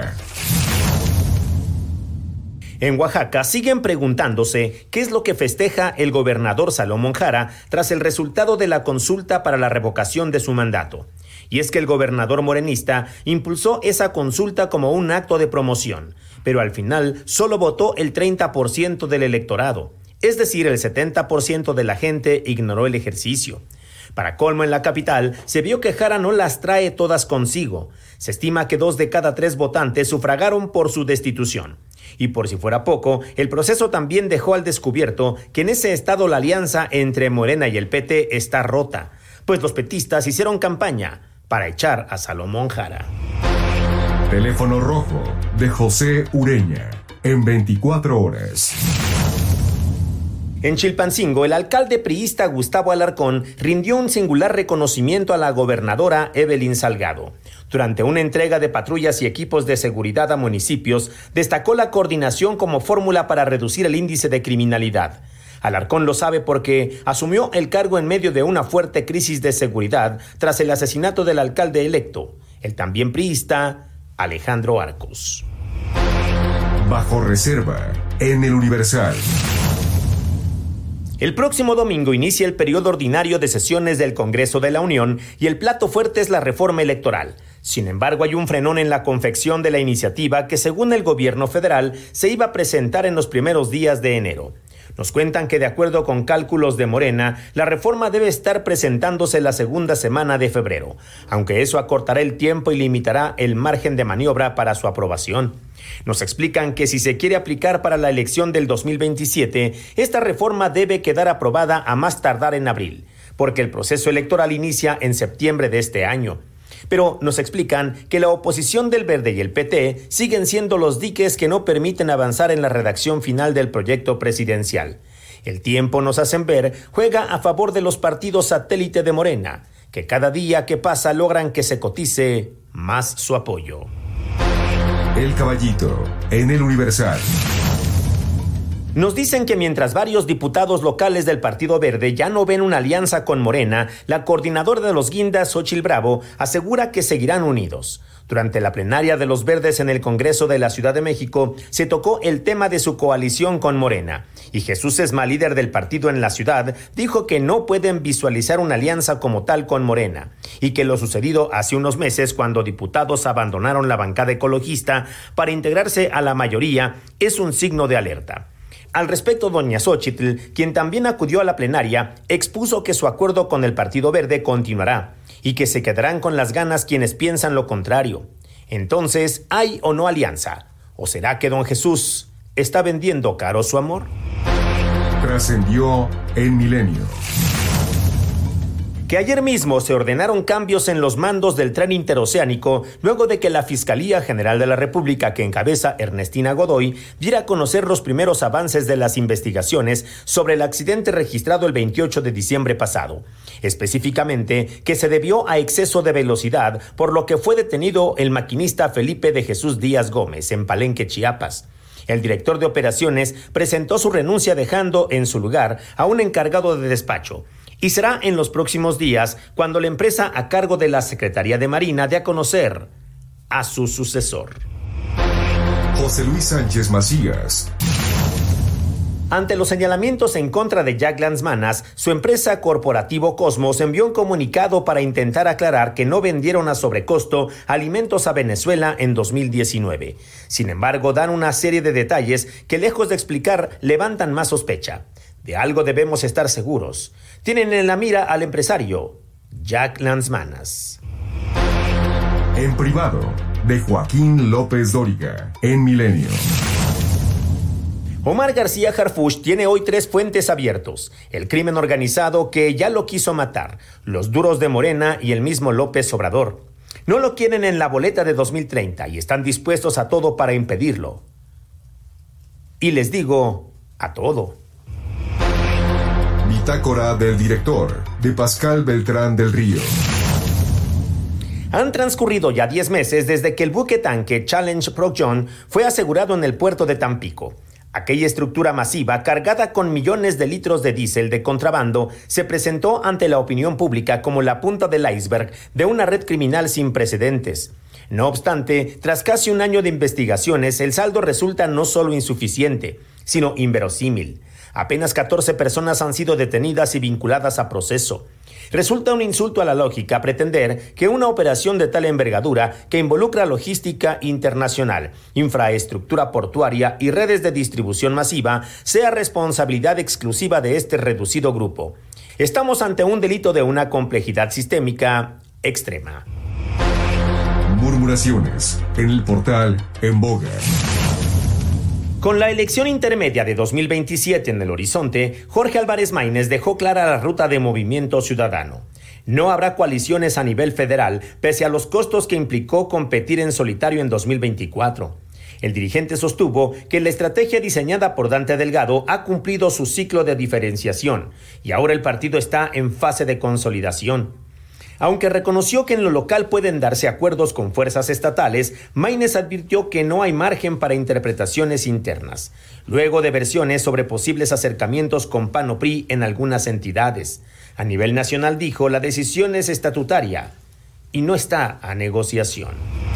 En Oaxaca siguen preguntándose qué es lo que festeja el gobernador Salomón Jara tras el resultado de la consulta para la revocación de su mandato. Y es que el gobernador morenista impulsó esa consulta como un acto de promoción, pero al final solo votó el treinta por ciento del electorado, es decir, el setenta por ciento de la gente ignoró el ejercicio. Para colmo, en la capital se vio que Jara no las trae todas consigo. Se estima que dos de cada tres votantes sufragaron por su destitución. Y por si fuera poco, el proceso también dejó al descubierto que en ese estado la alianza entre Morena y el P T está rota, pues los petistas hicieron campaña para echar a Salomón Jara. Teléfono rojo de José Ureña, en veinticuatro horas. En Chilpancingo, el alcalde priista Gustavo Alarcón rindió un singular reconocimiento a la gobernadora Evelyn Salgado. Durante una entrega de patrullas y equipos de seguridad a municipios, destacó la coordinación como fórmula para reducir el índice de criminalidad. Alarcón lo sabe porque asumió el cargo en medio de una fuerte crisis de seguridad tras el asesinato del alcalde electo, el también priista Alejandro Arcos. Bajo reserva, en el Universal. El próximo domingo inicia el periodo ordinario de sesiones del Congreso de la Unión y el plato fuerte es la reforma electoral. Sin embargo, hay un frenón en la confección de la iniciativa que, según el gobierno federal, se iba a presentar en los primeros días de enero. Nos cuentan que, de acuerdo con cálculos de Morena, la reforma debe estar presentándose la segunda semana de febrero, aunque eso acortará el tiempo y limitará el margen de maniobra para su aprobación. Nos explican que si se quiere aplicar para la elección del dos mil veintisiete, esta reforma debe quedar aprobada a más tardar en abril, porque el proceso electoral inicia en septiembre de este año. Pero nos explican que la oposición del Verde y el P T siguen siendo los diques que no permiten avanzar en la redacción final del proyecto presidencial. El tiempo, nos hacen ver, juega a favor de los partidos satélite de Morena, que cada día que pasa logran que se cotice más su apoyo. El Caballito, en el Universal. Nos dicen que mientras varios diputados locales del Partido Verde ya no ven una alianza con Morena, la coordinadora de los Guindas, Xóchitl Bravo, asegura que seguirán unidos. Durante la plenaria de los Verdes en el Congreso de la Ciudad de México, se tocó el tema de su coalición con Morena. Y Jesús Esma, líder del partido en la ciudad, dijo que no pueden visualizar una alianza como tal con Morena, y que lo sucedido hace unos meses, cuando diputados abandonaron la bancada ecologista para integrarse a la mayoría, es un signo de alerta. Al respecto, doña Xóchitl, quien también acudió a la plenaria, expuso que su acuerdo con el Partido Verde continuará y que se quedarán con las ganas quienes piensan lo contrario. Entonces, ¿hay o no alianza? ¿O será que don Jesús está vendiendo caro su amor? Trascendió en Milenio. Que ayer mismo se ordenaron cambios en los mandos del tren interoceánico luego de que la Fiscalía General de la República, que encabeza Ernestina Godoy, diera a conocer los primeros avances de las investigaciones sobre el accidente registrado el veintiocho de diciembre pasado. Específicamente, que se debió a exceso de velocidad, por lo que fue detenido el maquinista Felipe de Jesús Díaz Gómez en Palenque, Chiapas. El director de operaciones presentó su renuncia, dejando en su lugar a un encargado de despacho. Y será en los próximos días cuando la empresa a cargo de la Secretaría de Marina dé a conocer a su sucesor. José Luis Sánchez Macías. Ante los señalamientos en contra de Jack Lanzmanas, su empresa Corporativo Cosmos envió un comunicado para intentar aclarar que no vendieron a sobrecosto alimentos a Venezuela en dos mil diecinueve. Sin embargo, dan una serie de detalles que, lejos de explicar, levantan más sospecha. De algo debemos estar seguros. Tienen en la mira al empresario Jack Lanzmanas. En privado, de Joaquín López Dóriga, en Milenio. Omar García Harfuch tiene hoy tres frentes abiertos: el crimen organizado que ya lo quiso matar, los duros de Morena y el mismo López Obrador. No lo quieren en la boleta de dos mil treinta y están dispuestos a todo para impedirlo. Y les digo, a todo. Bitácora del director, de Pascal Beltrán del Río. Han transcurrido ya diez meses desde que el buque tanque Challenge Pro-John fue asegurado en el puerto de Tampico. Aquella estructura masiva, cargada con millones de litros de diésel de contrabando, se presentó ante la opinión pública como la punta del iceberg de una red criminal sin precedentes. No obstante, tras casi un año de investigaciones, el saldo resulta no solo insuficiente, sino inverosímil. Apenas catorce personas han sido detenidas y vinculadas a proceso. Resulta un insulto a la lógica pretender que una operación de tal envergadura, que involucra logística internacional, infraestructura portuaria y redes de distribución masiva, sea responsabilidad exclusiva de este reducido grupo. Estamos ante un delito de una complejidad sistémica extrema. Murmuraciones en el portal En Boga. Con la elección intermedia de dos mil veintisiete en el horizonte, Jorge Álvarez Maínez dejó clara la ruta de Movimiento Ciudadano. No habrá coaliciones a nivel federal, pese a los costos que implicó competir en solitario en dos mil veinticuatro. El dirigente sostuvo que la estrategia diseñada por Dante Delgado ha cumplido su ciclo de diferenciación y ahora el partido está en fase de consolidación. Aunque reconoció que en lo local pueden darse acuerdos con fuerzas estatales, Maínez advirtió que no hay margen para interpretaciones internas, luego de versiones sobre posibles acercamientos con P A N o P R I en algunas entidades. A nivel nacional, dijo, la decisión es estatutaria y no está a negociación.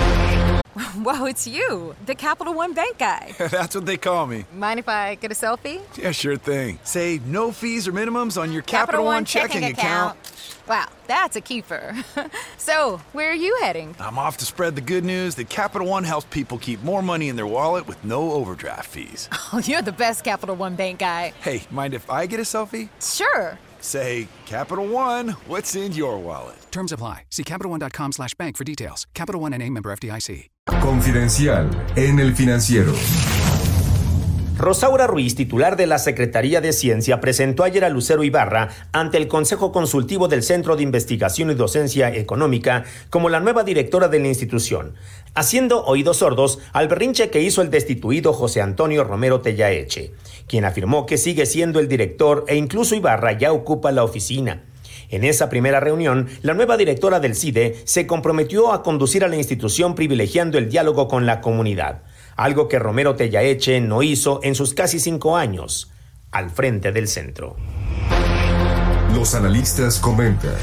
Wow, it's you, the Capital One Bank guy. That's what they call me. Mind if I get a selfie? Yeah, sure thing. Save no fees or minimums on your Capital, Capital One, One checking, checking account. account. Wow, that's a keeper. So, where are you heading? I'm off to spread the good news that Capital One helps people keep more money in their wallet with no overdraft fees. Oh, you're the best Capital One Bank guy. Hey, mind if I get a selfie? Sure. Say, Capital One, what's in your wallet? Terms apply. See CapitalOne.com slash bank for details. Capital One N A, member F D I C. Confidencial en El Financiero. Rosaura Ruiz, titular de la Secretaría de Ciencia, presentó ayer a Lucero Ibarra ante el Consejo Consultivo del Centro de Investigación y Docencia Económica como la nueva directora de la institución, haciendo oídos sordos al berrinche que hizo el destituido José Antonio Romero Tellaeche, quien afirmó que sigue siendo el director e incluso Ibarra ya ocupa la oficina. En esa primera reunión, la nueva directora del C I D E se comprometió a conducir a la institución privilegiando el diálogo con la comunidad, algo que Romero Tellaeche no hizo en sus casi cinco años al frente del centro. Los analistas comentan.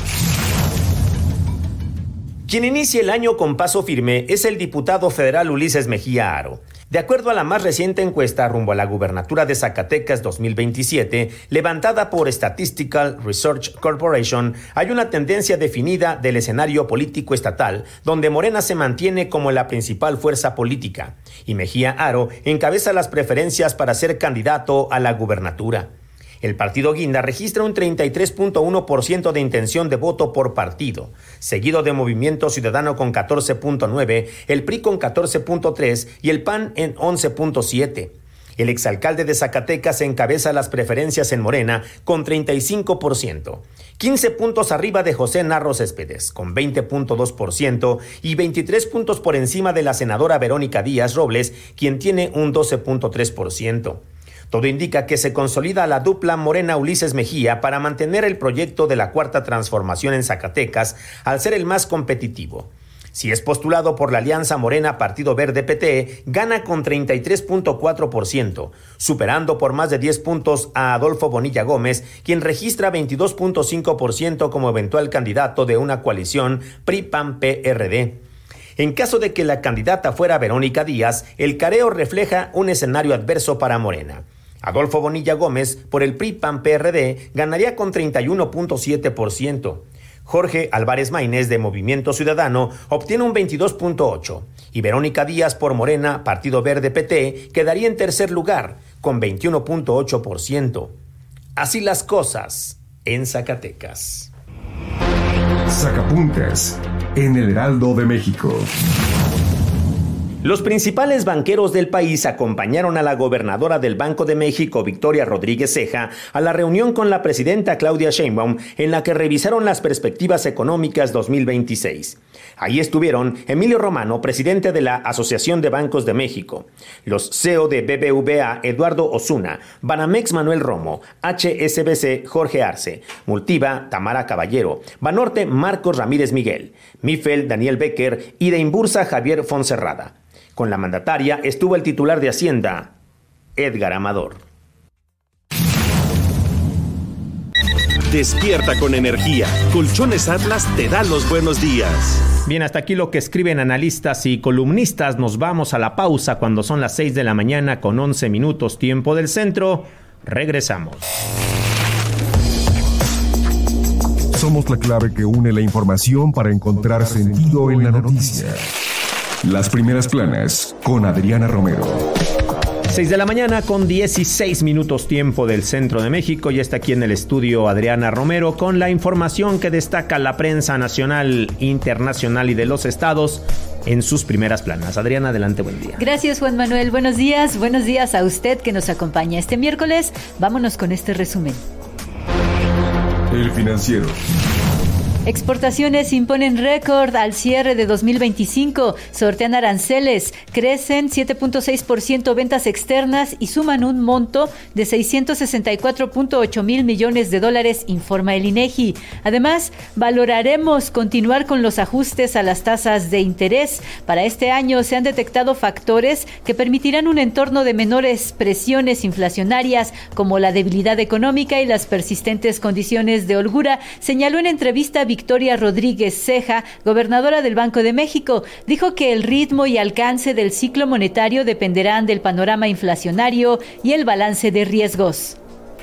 Quien inicia el año con paso firme es el diputado federal Ulises Mejía Haro. De acuerdo a la más reciente encuesta rumbo a la gubernatura de Zacatecas dos mil veintisiete, levantada por Statistical Research Corporation, hay una tendencia definida del escenario político estatal, donde Morena se mantiene como la principal fuerza política, y Mejía Haro encabeza las preferencias para ser candidato a la gubernatura. El partido Guinda registra un treinta y tres punto uno por ciento de intención de voto por partido, seguido de Movimiento Ciudadano con catorce punto nueve, el P R I con catorce punto tres y el P A N en once punto siete. El exalcalde de Zacatecas encabeza las preferencias en Morena con treinta y cinco por ciento, quince puntos arriba de José Narro Céspedes con veinte punto dos por ciento y veintitrés puntos por encima de la senadora Verónica Díaz Robles, quien tiene un doce punto tres por ciento. Todo indica que se consolida la dupla Morena-Ulises Mejía para mantener el proyecto de la Cuarta Transformación en Zacatecas al ser el más competitivo. Si es postulado por la Alianza Morena Partido Verde P T, gana con treinta y tres punto cuatro por ciento, superando por más de diez puntos a Adolfo Bonilla Gómez, quien registra veintidós punto cinco por ciento como eventual candidato de una coalición P R I P A N P R D. En caso de que la candidata fuera Verónica Díaz, el careo refleja un escenario adverso para Morena. Adolfo Bonilla Gómez, por el P R I P A N P R D, ganaría con treinta y uno punto siete por ciento. Jorge Álvarez Maínez, de Movimiento Ciudadano, obtiene un veintidós punto ocho por ciento y Verónica Díaz, por Morena, Partido Verde P T, quedaría en tercer lugar, con veintiuno punto ocho por ciento. Así las cosas en Zacatecas. Sacapuntas en el Heraldo de México. Los principales banqueros del país acompañaron a la gobernadora del Banco de México, Victoria Rodríguez Ceja, a la reunión con la presidenta Claudia Sheinbaum, en la que revisaron las perspectivas económicas dos mil veintiséis. Ahí estuvieron Emilio Romano, presidente de la Asociación de Bancos de México, los C E O de B B V A, Eduardo Osuna, Banamex, Manuel Romo, H S B C, Jorge Arce, Multiva, Tamara Caballero, Banorte, Marcos Ramírez Miguel, Mifel, Daniel Becker y de Inbursa, Javier Fonserrada. Con la mandataria estuvo el titular de Hacienda, Edgar Amador. Despierta con energía. Colchones Atlas te da los buenos días. Bien, hasta aquí lo que escriben analistas y columnistas. Nos vamos a la pausa cuando son las seis de la mañana con once minutos tiempo del centro. Regresamos. Somos la clave que une la información para encontrar sentido en la noticia. Las primeras planas con Adriana Romero. seis de la mañana con dieciséis minutos tiempo del centro de México. Ya está aquí en el estudio Adriana Romero con la información que destaca la prensa nacional, internacional y de los estados en sus primeras planas. Adriana, adelante, buen día. Gracias, Juan Manuel. Buenos días. Buenos días a usted que nos acompaña este miércoles. Vámonos con este resumen. El Financiero. Exportaciones imponen récord al cierre de dos mil veinticinco, sortean aranceles, crecen siete punto seis por ciento ventas externas y suman un monto de seiscientos sesenta y cuatro punto ocho mil millones de dólares, informa el INEGI. Además, valoraremos continuar con los ajustes a las tasas de interés. Para este año se han detectado factores que permitirán un entorno de menores presiones inflacionarias, como la debilidad económica y las persistentes condiciones de holgura, señaló en entrevista Victoria Rodríguez Ceja, gobernadora del Banco de México. Dijo que el ritmo y alcance del ciclo monetario dependerán del panorama inflacionario y el balance de riesgos.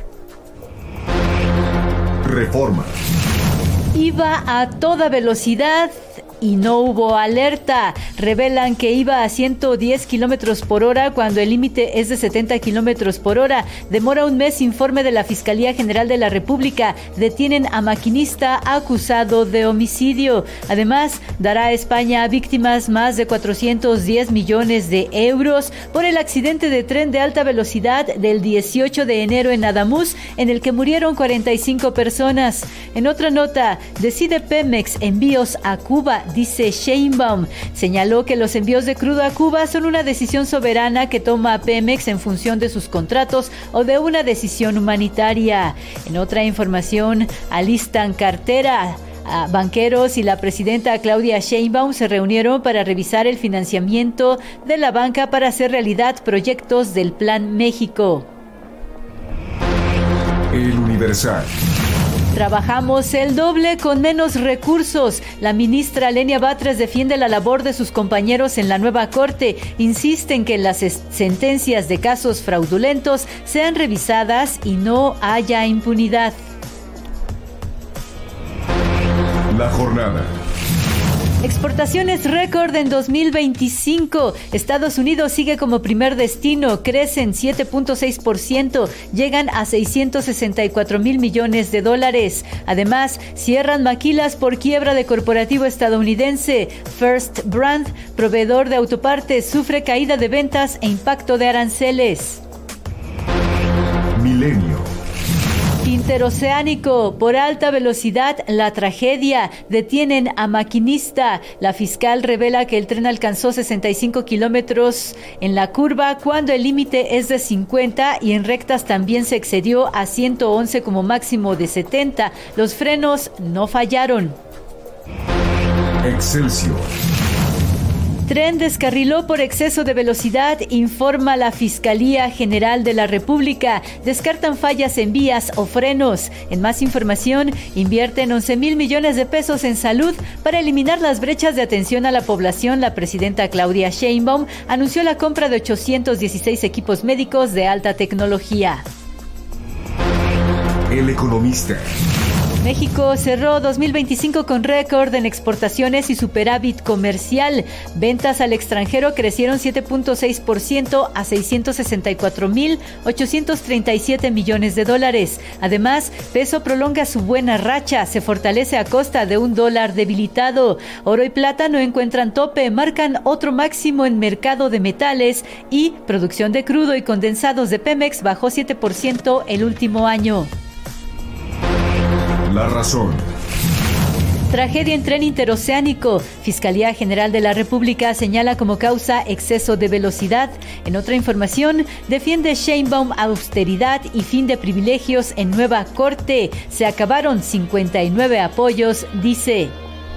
Reforma. Iba a toda velocidad y no hubo alerta. Revelan que iba a ciento diez kilómetros por hora cuando el límite es de setenta kilómetros por hora. Demora un mes informe de la Fiscalía General de la República. Detienen a maquinista acusado de homicidio. Además, dará a España a víctimas más de cuatrocientos diez millones de euros por el accidente de tren de alta velocidad del dieciocho de enero en Adamuz, en el que murieron cuarenta y cinco personas. En otra nota, decide Pemex envíos a Cuba, dice Sheinbaum. Señaló que los envíos de crudo a Cuba son una decisión soberana que toma Pemex en función de sus contratos o de una decisión humanitaria. En otra información, alistan cartera. Banqueros y la presidenta Claudia Sheinbaum se reunieron para revisar el financiamiento de la banca para hacer realidad proyectos del Plan México. El Universal. Trabajamos el doble con menos recursos. La ministra Lenia Batres defiende la labor de sus compañeros en la nueva corte. Insiste en que las sentencias de casos fraudulentos sean revisadas y no haya impunidad. La jornada. Exportaciones récord en dos mil veinticinco. Estados Unidos sigue como primer destino, crecen siete punto seis por ciento, llegan a seiscientos sesenta y cuatro mil millones de dólares. Además, cierran maquilas por quiebra de corporativo estadounidense. First Brand, proveedor de autopartes, sufre caída de ventas e impacto de aranceles. Milenio. Interoceánico, por alta velocidad, la tragedia. Detienen a maquinista. La fiscal revela que el tren alcanzó sesenta y cinco kilómetros en la curva cuando el límite es de cincuenta y en rectas también se excedió a ciento once como máximo de setenta. Los frenos no fallaron. Excelsior. Tren descarriló por exceso de velocidad, informa la Fiscalía General de la República. Descartan fallas en vías o frenos. En más información, invierten once mil millones de pesos en salud para eliminar las brechas de atención a la población. La presidenta Claudia Sheinbaum anunció la compra de ochocientos dieciséis equipos médicos de alta tecnología. El Economista. México cerró dos mil veinticinco con récord en exportaciones y superávit comercial. Ventas al extranjero crecieron siete punto seis por ciento a seiscientos sesenta y cuatro mil ochocientos treinta y siete millones de dólares. Además, peso prolonga su buena racha, se fortalece a costa de un dólar debilitado. Oro y plata no encuentran tope, marcan otro máximo en mercado de metales y producción de crudo y condensados de Pemex bajó siete por ciento el último año. La razón. Tragedia en tren interoceánico. Fiscalía General de la República señala como causa exceso de velocidad. En otra información, defiende Sheinbaum austeridad y fin de privilegios en nueva corte. Se acabaron cincuenta y nueve apoyos, dice.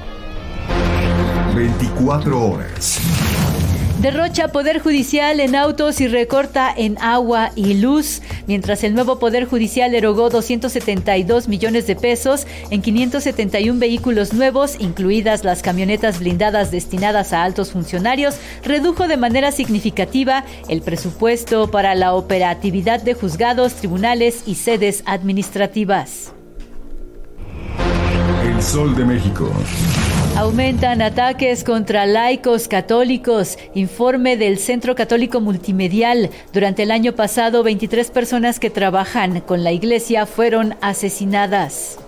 veinticuatro horas. Derrocha Poder Judicial en autos y recorta en agua y luz, mientras el nuevo Poder Judicial erogó doscientos setenta y dos millones de pesos en quinientos setenta y uno vehículos nuevos, incluidas las camionetas blindadas destinadas a altos funcionarios, redujo de manera significativa el presupuesto para la operatividad de juzgados, tribunales y sedes administrativas. El Sol de México. Aumentan ataques contra laicos católicos. Informe del Centro Católico Multimedial. Durante el año pasado, veintitrés personas que trabajan con la iglesia fueron asesinadas.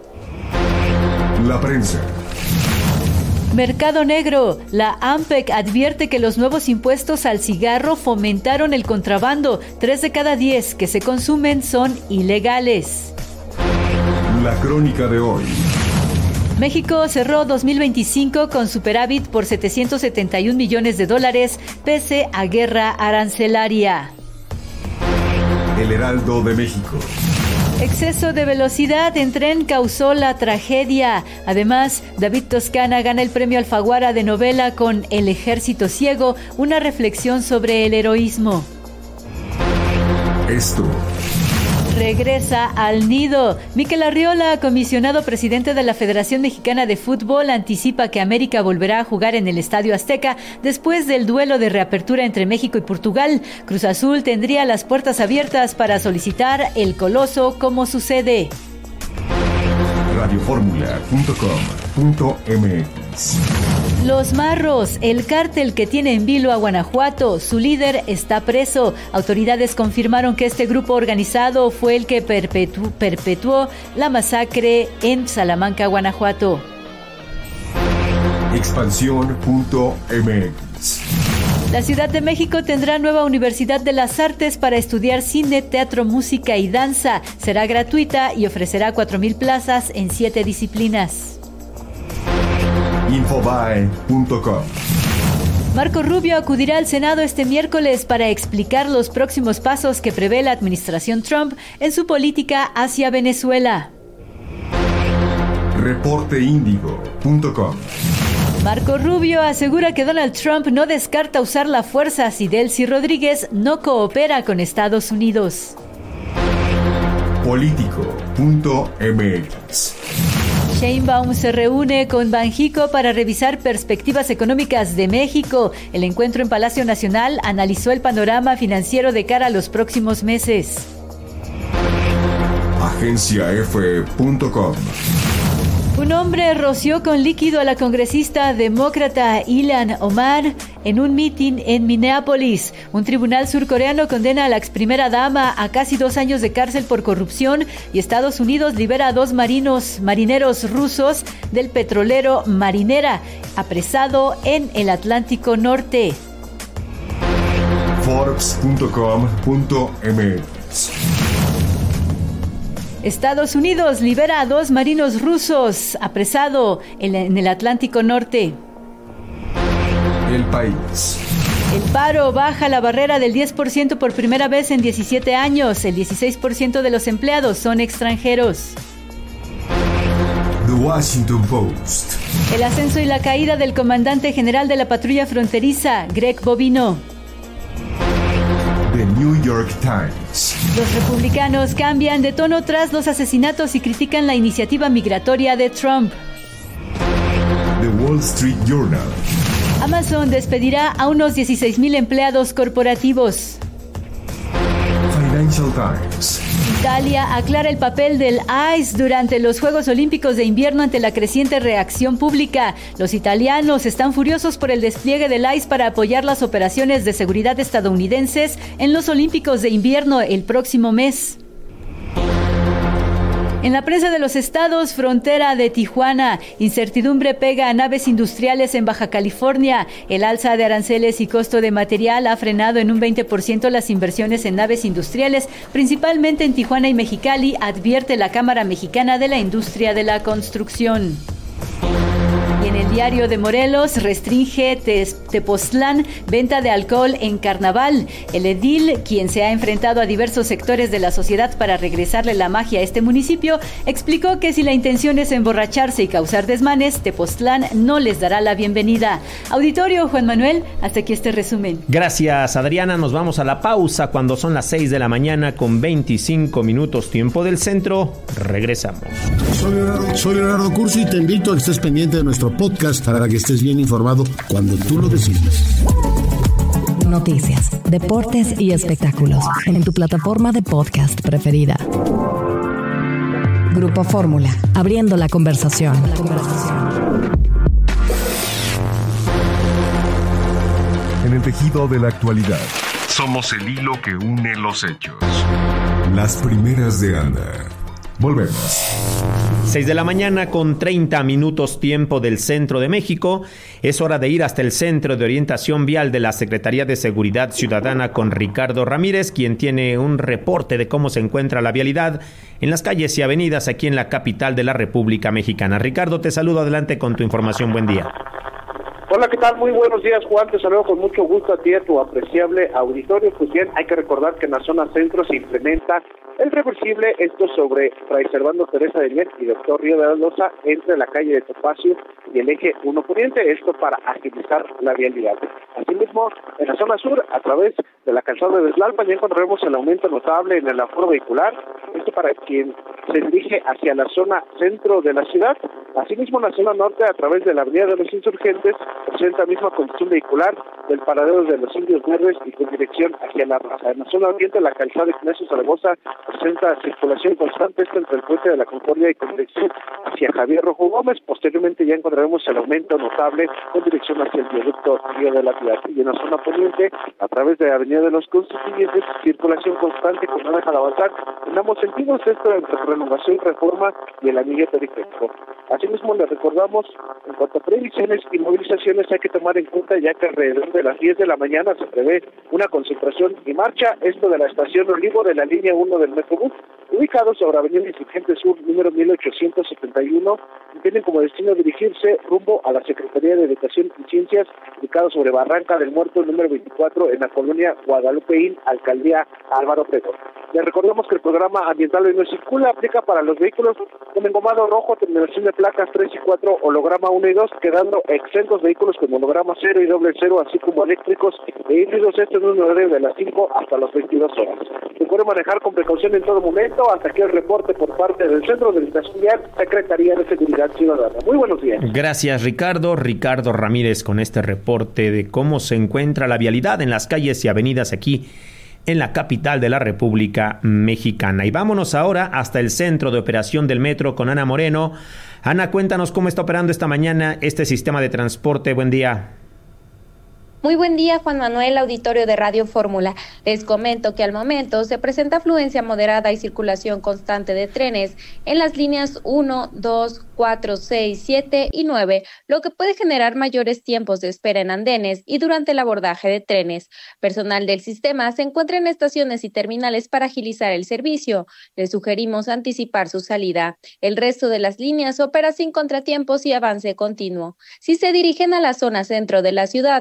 La prensa. Mercado negro. La AMPEC advierte que los nuevos impuestos al cigarro fomentaron el contrabando. Tres de cada diez que se consumen son ilegales. La crónica de hoy. México cerró dos mil veinticinco con superávit por setecientos setenta y un millones de dólares, pese a guerra arancelaria. El Heraldo de México. Exceso de velocidad en tren causó la tragedia. Además, David Toscana gana el premio Alfaguara de novela con El Ejército Ciego, una reflexión sobre el heroísmo. Esto. Regresa al nido. Mikel Arriola, comisionado presidente de la Federación Mexicana de Fútbol, anticipa que América volverá a jugar en el Estadio Azteca después del duelo de reapertura entre México y Portugal. Cruz Azul tendría las puertas abiertas para solicitar el Coloso como su sede. radio fórmula punto com punto m x. Los Marros, el cártel que tiene en vilo a Guanajuato, su líder está preso. Autoridades confirmaron que este grupo organizado fue el que perpetu- perpetuó la masacre en Salamanca, Guanajuato. expansión punto m x. La Ciudad de México tendrá nueva Universidad de las Artes para estudiar cine, teatro, música y danza. Será gratuita y ofrecerá cuatro mil plazas en siete disciplinas. infobae punto com. Marco Rubio acudirá al Senado este miércoles para explicar los próximos pasos que prevé la administración Trump en su política hacia Venezuela. reporte índigo punto com. Marco Rubio asegura que Donald Trump no descarta usar la fuerza si Delcy Rodríguez no coopera con Estados Unidos. político punto m x. Sheinbaum se reúne con Banjico para revisar perspectivas económicas de México. El encuentro en Palacio Nacional analizó el panorama financiero de cara a los próximos meses. agencia efe punto com. Un hombre roció con líquido a la congresista demócrata Ilhan Omar en un mitin en Minneapolis. Un tribunal surcoreano condena a la ex primera dama a casi dos años de cárcel por corrupción y Estados Unidos libera a dos marinos, marineros rusos del petrolero Marinera, apresado en el Atlántico Norte. forbes punto com punto m x. Estados Unidos libera a dos marinos rusos, apresado en el Atlántico Norte. El País. El paro baja la barrera del diez por ciento por primera vez en diecisiete años. El dieciséis por ciento de los empleados son extranjeros. The Washington Post. El ascenso y la caída del comandante general de la patrulla fronteriza, Greg Bovino. The New York Times. Los republicanos cambian de tono tras los asesinatos y critican la iniciativa migratoria de Trump. The Wall Street Journal. Amazon despedirá a unos dieciséis mil empleados corporativos. Financial Times. Italia aclara el papel del I C E durante los Juegos Olímpicos de Invierno ante la creciente reacción pública. Los italianos están furiosos por el despliegue del I C E para apoyar las operaciones de seguridad estadounidenses en los Olímpicos de Invierno el próximo mes. En la prensa de los estados, frontera de Tijuana, incertidumbre pega a naves industriales en Baja California. El alza de aranceles y costo de material ha frenado en un veinte por ciento las inversiones en naves industriales, principalmente en Tijuana y Mexicali, advierte la Cámara Mexicana de la Industria de la Construcción. Y en el diario de Morelos, restringe Tepoztlán venta de alcohol en carnaval. El edil, quien se ha enfrentado a diversos sectores de la sociedad para regresarle la magia a este municipio, explicó que si la intención es emborracharse y causar desmanes, Tepoztlán no les dará la bienvenida. Auditorio, Juan Manuel, hasta aquí este resumen. Gracias, Adriana. Nos vamos a la pausa cuando son las seis de la mañana con veinticinco minutos tiempo del centro. Regresamos. Soy Leonardo, soy Leonardo Curso y te invito a que estés pendiente de nuestro podcast para que estés bien informado cuando tú lo decidas. Noticias, deportes y espectáculos en tu plataforma de podcast preferida. Grupo Fórmula, abriendo la conversación. La conversación. En el tejido de la actualidad, somos el hilo que une los hechos. Las primeras de Anda. Volvemos. seis de la mañana con treinta minutos tiempo del centro de México. Es hora de ir hasta el Centro de Orientación Vial de la Secretaría de Seguridad Ciudadana con Ricardo Ramírez, quien tiene un reporte de cómo se encuentra la vialidad en las calles y avenidas aquí en la capital de la República Mexicana. Ricardo, te saludo, adelante con tu información. Buen día. Hola, ¿qué tal? Muy buenos días, Juan. Te saludo con mucho gusto a ti y a tu apreciable auditorio. Pues bien, hay que recordar que en la zona centro se implementa el reversible, esto sobre Fray Servando Teresa de Mier y Doctor Río de la Loza, entre la calle de Topacio y el eje uno Poniente, esto para agilizar la vialidad. Asimismo, en la zona sur, a través de la calzada de Tlalpan, ya encontraremos el aumento notable en el aforo vehicular, esto para quien se dirige hacia la zona centro de la ciudad. Asimismo, en la zona norte, a través de la avenida de los Insurgentes, presenta misma condición vehicular del paradero de los Indios Verdes y con dirección hacia la raza. En la zona oriente, la calzada de Ignacio Zaragoza presenta circulación constante, esto entre el puente de la Concordia y con dirección hacia Javier Rojo Gómez. Posteriormente ya encontraremos el aumento notable con dirección hacia el viaducto Río de la Piedad. Y en la zona poniente, a través de la avenida de los Constituyentes, circulación constante que no deja de avanzar en ambos sentidos, esto entre Renovación, Reforma y el anillo periférico. Asimismo, le recordamos, en cuanto a previsiones y movilizaciones, hay que tomar en cuenta ya que alrededor de las diez de la mañana se prevé una concentración y marcha, esto de la estación Olivo de la línea uno del Metrobús, ubicado sobre Avenida Insurgente Sur, número mil ochocientos setenta y uno, y tienen como destino dirigirse rumbo a la Secretaría de Educación y Ciencias, ubicado sobre Barranca del Muerto, número veinticuatro, en la colonia Guadalupeín, Alcaldía Álvaro Obregón. Les recordamos que el programa ambiental de No Circula aplica para los vehículos con engomado rojo, terminación de placas tres y cuatro, holograma uno y dos, quedando exentos vehículos con holograma cero y doble cero, así como eléctricos e híbridos, esto en un horario de las cinco hasta las veintidós horas. Se puede manejar con precaución en todo momento. Hasta aquí el reporte por parte del Centro de Orientación Vial, Secretaría de Seguridad Ciudadana. Muy buenos días. Gracias, Ricardo. Ricardo Ramírez con este reporte de cómo se encuentra la vialidad en las calles y avenidas aquí en la capital de la República Mexicana. Y vámonos ahora hasta el Centro de Operación del Metro con Ana Moreno. Ana, cuéntanos cómo está operando esta mañana este sistema de transporte. Buen día. Muy buen día, Juan Manuel, auditorio de Radio Fórmula. Les comento que al momento se presenta afluencia moderada y circulación constante de trenes en las líneas uno, dos, cuatro, seis, siete y nueve, lo que puede generar mayores tiempos de espera en andenes y durante el abordaje de trenes. Personal del sistema se encuentra en estaciones y terminales para agilizar el servicio. Les sugerimos anticipar su salida. El resto de las líneas opera sin contratiempos y avance continuo. Si se dirigen a la zona centro de la ciudad, la estación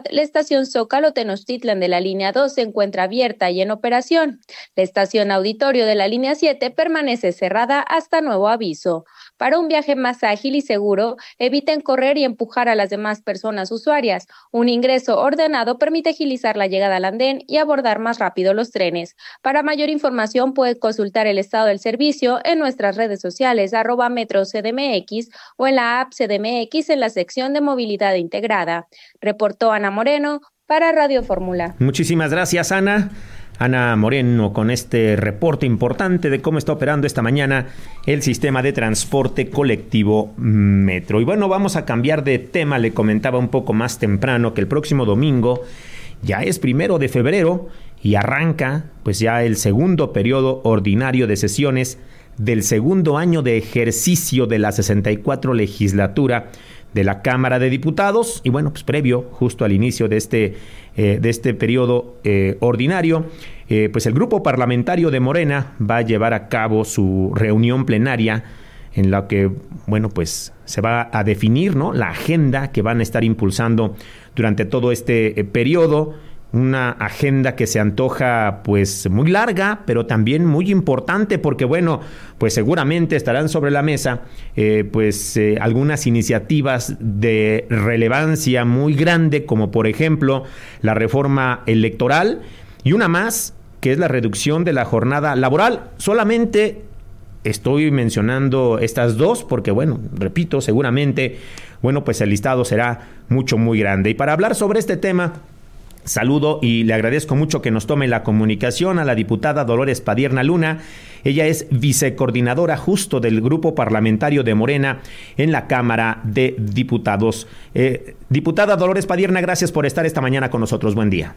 estación Zócalo Tenochtitlan de la línea dos se encuentra abierta y en operación. La estación Auditorio de la línea siete permanece cerrada hasta nuevo aviso. Para un viaje más ágil y seguro, eviten correr y empujar a las demás personas usuarias. Un ingreso ordenado permite agilizar la llegada al andén y abordar más rápido los trenes. Para mayor información puede consultar el estado del servicio en nuestras redes sociales arroba metro C D M X o en la app C D M X en la sección de movilidad integrada. Reportó Ana Moreno para Radio Fórmula. Muchísimas gracias, Ana. Ana Moreno con este reporte importante de cómo está operando esta mañana el sistema de transporte colectivo Metro. Y bueno, vamos a cambiar de tema. Le comentaba un poco más temprano que el próximo domingo ya es primero de febrero y arranca pues ya el segundo periodo ordinario de sesiones del segundo año de ejercicio de la sesenta y cuatro legislatura de la Cámara de Diputados. Y bueno, pues previo justo al inicio de este, eh, de este periodo eh, ordinario, eh, pues el grupo parlamentario de Morena va a llevar a cabo su reunión plenaria en la que, bueno, pues se va a definir, ¿no?, la agenda que van a estar impulsando durante todo este eh, periodo. Una agenda que se antoja pues muy larga, pero también muy importante porque, bueno, pues seguramente estarán sobre la mesa eh, pues eh, algunas iniciativas de relevancia muy grande, como por ejemplo la reforma electoral y una más que es la reducción de la jornada laboral. Solamente estoy mencionando estas dos porque, bueno, repito, seguramente, bueno, pues el listado será mucho, muy grande. Y para hablar sobre este tema, saludo y le agradezco mucho que nos tome la comunicación a la diputada Dolores Padierna Luna. Ella es vicecoordinadora justo del grupo parlamentario de Morena en la Cámara de Diputados. Eh, diputada Dolores Padierna, gracias por estar esta mañana con nosotros. Buen día.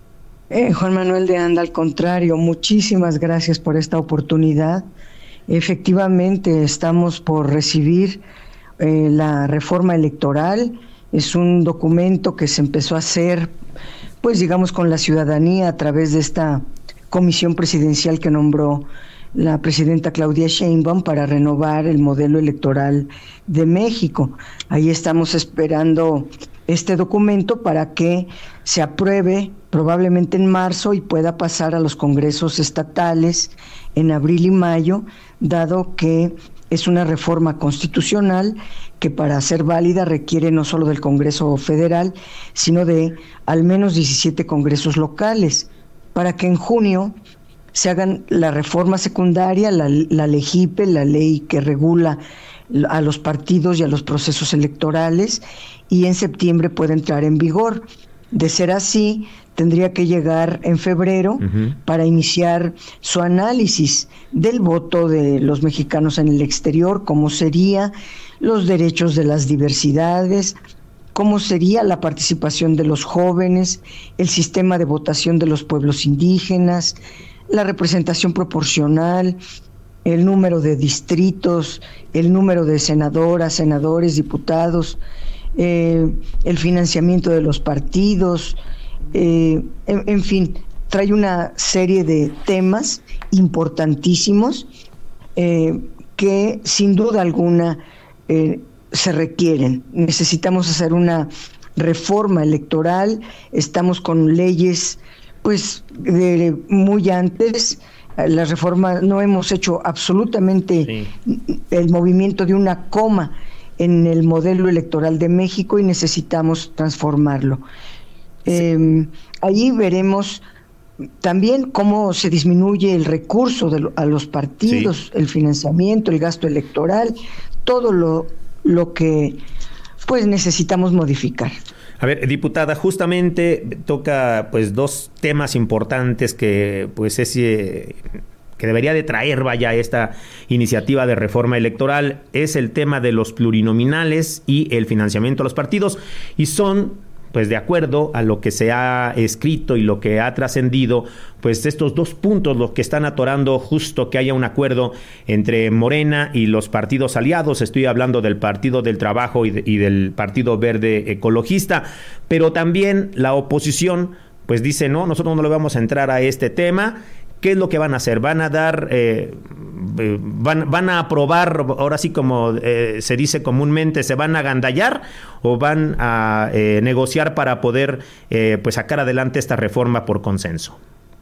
Eh, Juan Manuel de Anda, al contrario, muchísimas gracias por esta oportunidad. Efectivamente, estamos por recibir eh, la reforma electoral. Es un documento que se empezó a hacer, pues digamos, con la ciudadanía a través de esta comisión presidencial que nombró la presidenta Claudia Sheinbaum para renovar el modelo electoral de México. Ahí estamos esperando este documento para que se apruebe probablemente en marzo y pueda pasar a los congresos estatales en abril y mayo, dado que es una reforma constitucional que para ser válida requiere no solo del Congreso Federal, sino de al menos diecisiete congresos locales, para que en junio se hagan la reforma secundaria, la, la LEGIPE, la ley que regula a los partidos y a los procesos electorales, y en septiembre puede entrar en vigor. De ser así, tendría que llegar en febrero uh-huh. para iniciar su análisis del voto de los mexicanos en el exterior, cómo sería los derechos de las diversidades, cómo sería la participación de los jóvenes, el sistema de votación de los pueblos indígenas, la representación proporcional, el número de distritos, el número de senadoras, senadores, diputados, eh, el financiamiento de los partidos, eh, en, en fin, trae una serie de temas importantísimos eh, que sin duda alguna eh, se requieren. Necesitamos hacer una reforma electoral, estamos con leyes pues de muy antes. La reforma, no hemos hecho absolutamente sí. el movimiento de una coma en el modelo electoral de México y necesitamos transformarlo. Sí. Eh, ahí veremos también cómo se disminuye el recurso de lo, a los partidos, sí. el financiamiento, el gasto electoral, todo lo, lo que pues necesitamos modificar. A ver, diputada, justamente toca pues dos temas importantes que pues es eh, que debería de traer vaya esta iniciativa de reforma electoral. Es el tema de los plurinominales y el financiamiento a los partidos, y son pues de acuerdo a lo que se ha escrito y lo que ha trascendido, pues estos dos puntos los que están atorando justo que haya un acuerdo entre Morena y los partidos aliados. Estoy hablando del Partido del Trabajo y, de, y del Partido Verde Ecologista, pero también la oposición pues dice no, nosotros no le vamos a entrar a este tema, ¿qué es lo que van a hacer? ¿Van a dar, eh, eh, van, van a aprobar, ahora sí como eh, se dice comúnmente, se van a agandallar o van a eh, negociar para poder eh, pues sacar adelante esta reforma por consenso?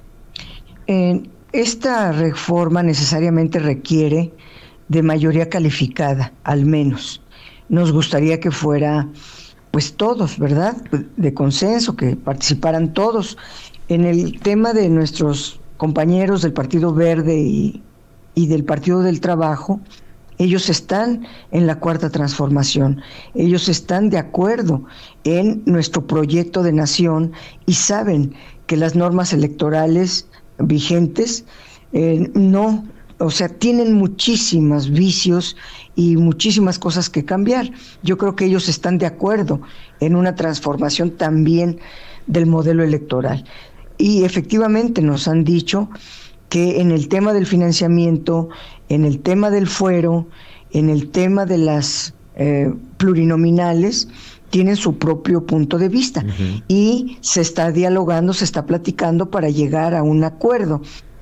Eh, esta reforma necesariamente requiere de mayoría calificada, al menos. Nos gustaría que fuera, pues todos, ¿verdad? De consenso, que participaran todos. En el tema de nuestros compañeros del Partido Verde y, y del Partido del Trabajo, ellos están en la Cuarta Transformación, ellos están de acuerdo en nuestro proyecto de nación y saben que las normas electorales vigentes eh, no, o sea, tienen muchísimos vicios y muchísimas cosas que cambiar. Yo creo que ellos están de acuerdo en una transformación también del modelo electoral. Y efectivamente nos han dicho que en el tema del financiamiento, en el tema del fuero, en el tema de las eh, plurinominales, tienen su propio punto de vista. Uh-huh. Y se está dialogando, se está platicando para llegar a un acuerdo.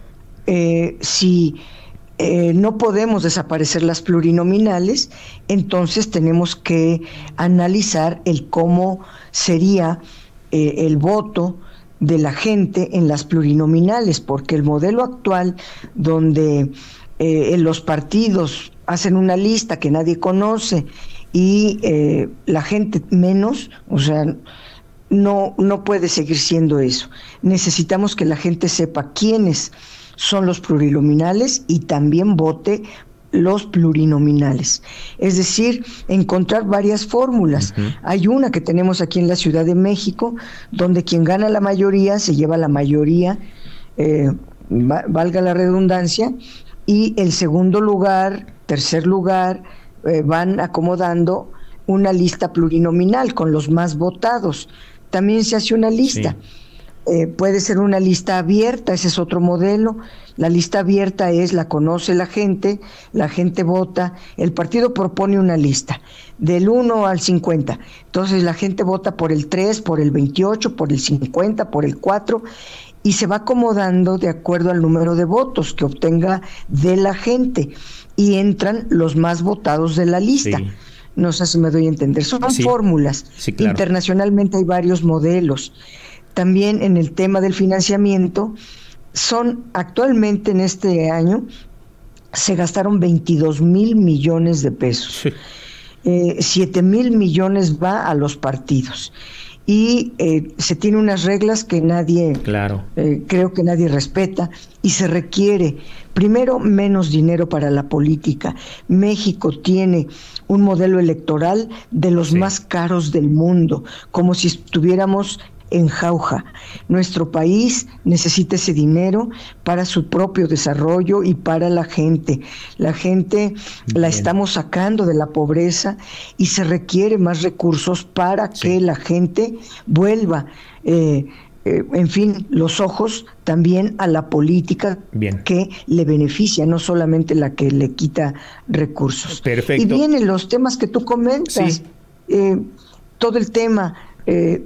Eh, si eh, no podemos desaparecer las plurinominales, entonces tenemos que analizar el cómo sería eh, el voto de la gente en las plurinominales, porque el modelo actual donde eh, los partidos hacen una lista que nadie conoce y eh, la gente menos, o sea, no, no puede seguir siendo eso. Necesitamos que la gente sepa quiénes son los plurinominales y también vote los plurinominales. Es decir, encontrar varias fórmulas. Uh-huh. Hay una que tenemos aquí en la Ciudad de México, donde quien gana la mayoría se lleva la mayoría, eh, va, valga la redundancia, y el segundo lugar, tercer lugar, eh, van acomodando una lista plurinominal con los más votados. También se hace una lista. Sí. Eh, puede ser una lista abierta, ese es otro modelo. La lista abierta es, la conoce la gente, la gente vota, el partido propone una lista del uno al cincuenta, entonces la gente vota por el tres, por el veintiocho, por el cincuenta, por el cuatro, y se va acomodando de acuerdo al número de votos que obtenga de la gente, y entran los más votados de la lista. Sí. No sé si me doy a entender, son sí. fórmulas. Sí, claro. Internacionalmente hay varios modelos. También en el tema del financiamiento, son actualmente en este año se gastaron veintidós mil millones de pesos. Sí. Eh, siete mil millones va a los partidos. Y eh, se tiene unas reglas que nadie, claro. eh, creo que nadie respeta, y se requiere, primero, menos dinero para la política. México tiene un modelo electoral de los sí. más caros del mundo, como si estuviéramos en jauja. Nuestro país necesita ese dinero para su propio desarrollo y para la gente. La gente Bien. la estamos sacando de la pobreza y se requiere más recursos para sí. que la gente vuelva, eh, eh, en fin, los ojos también a la política Bien. que le beneficia, no solamente la que le quita recursos. Perfecto. Y vienen los temas que tú comentas, sí. eh, todo el tema eh,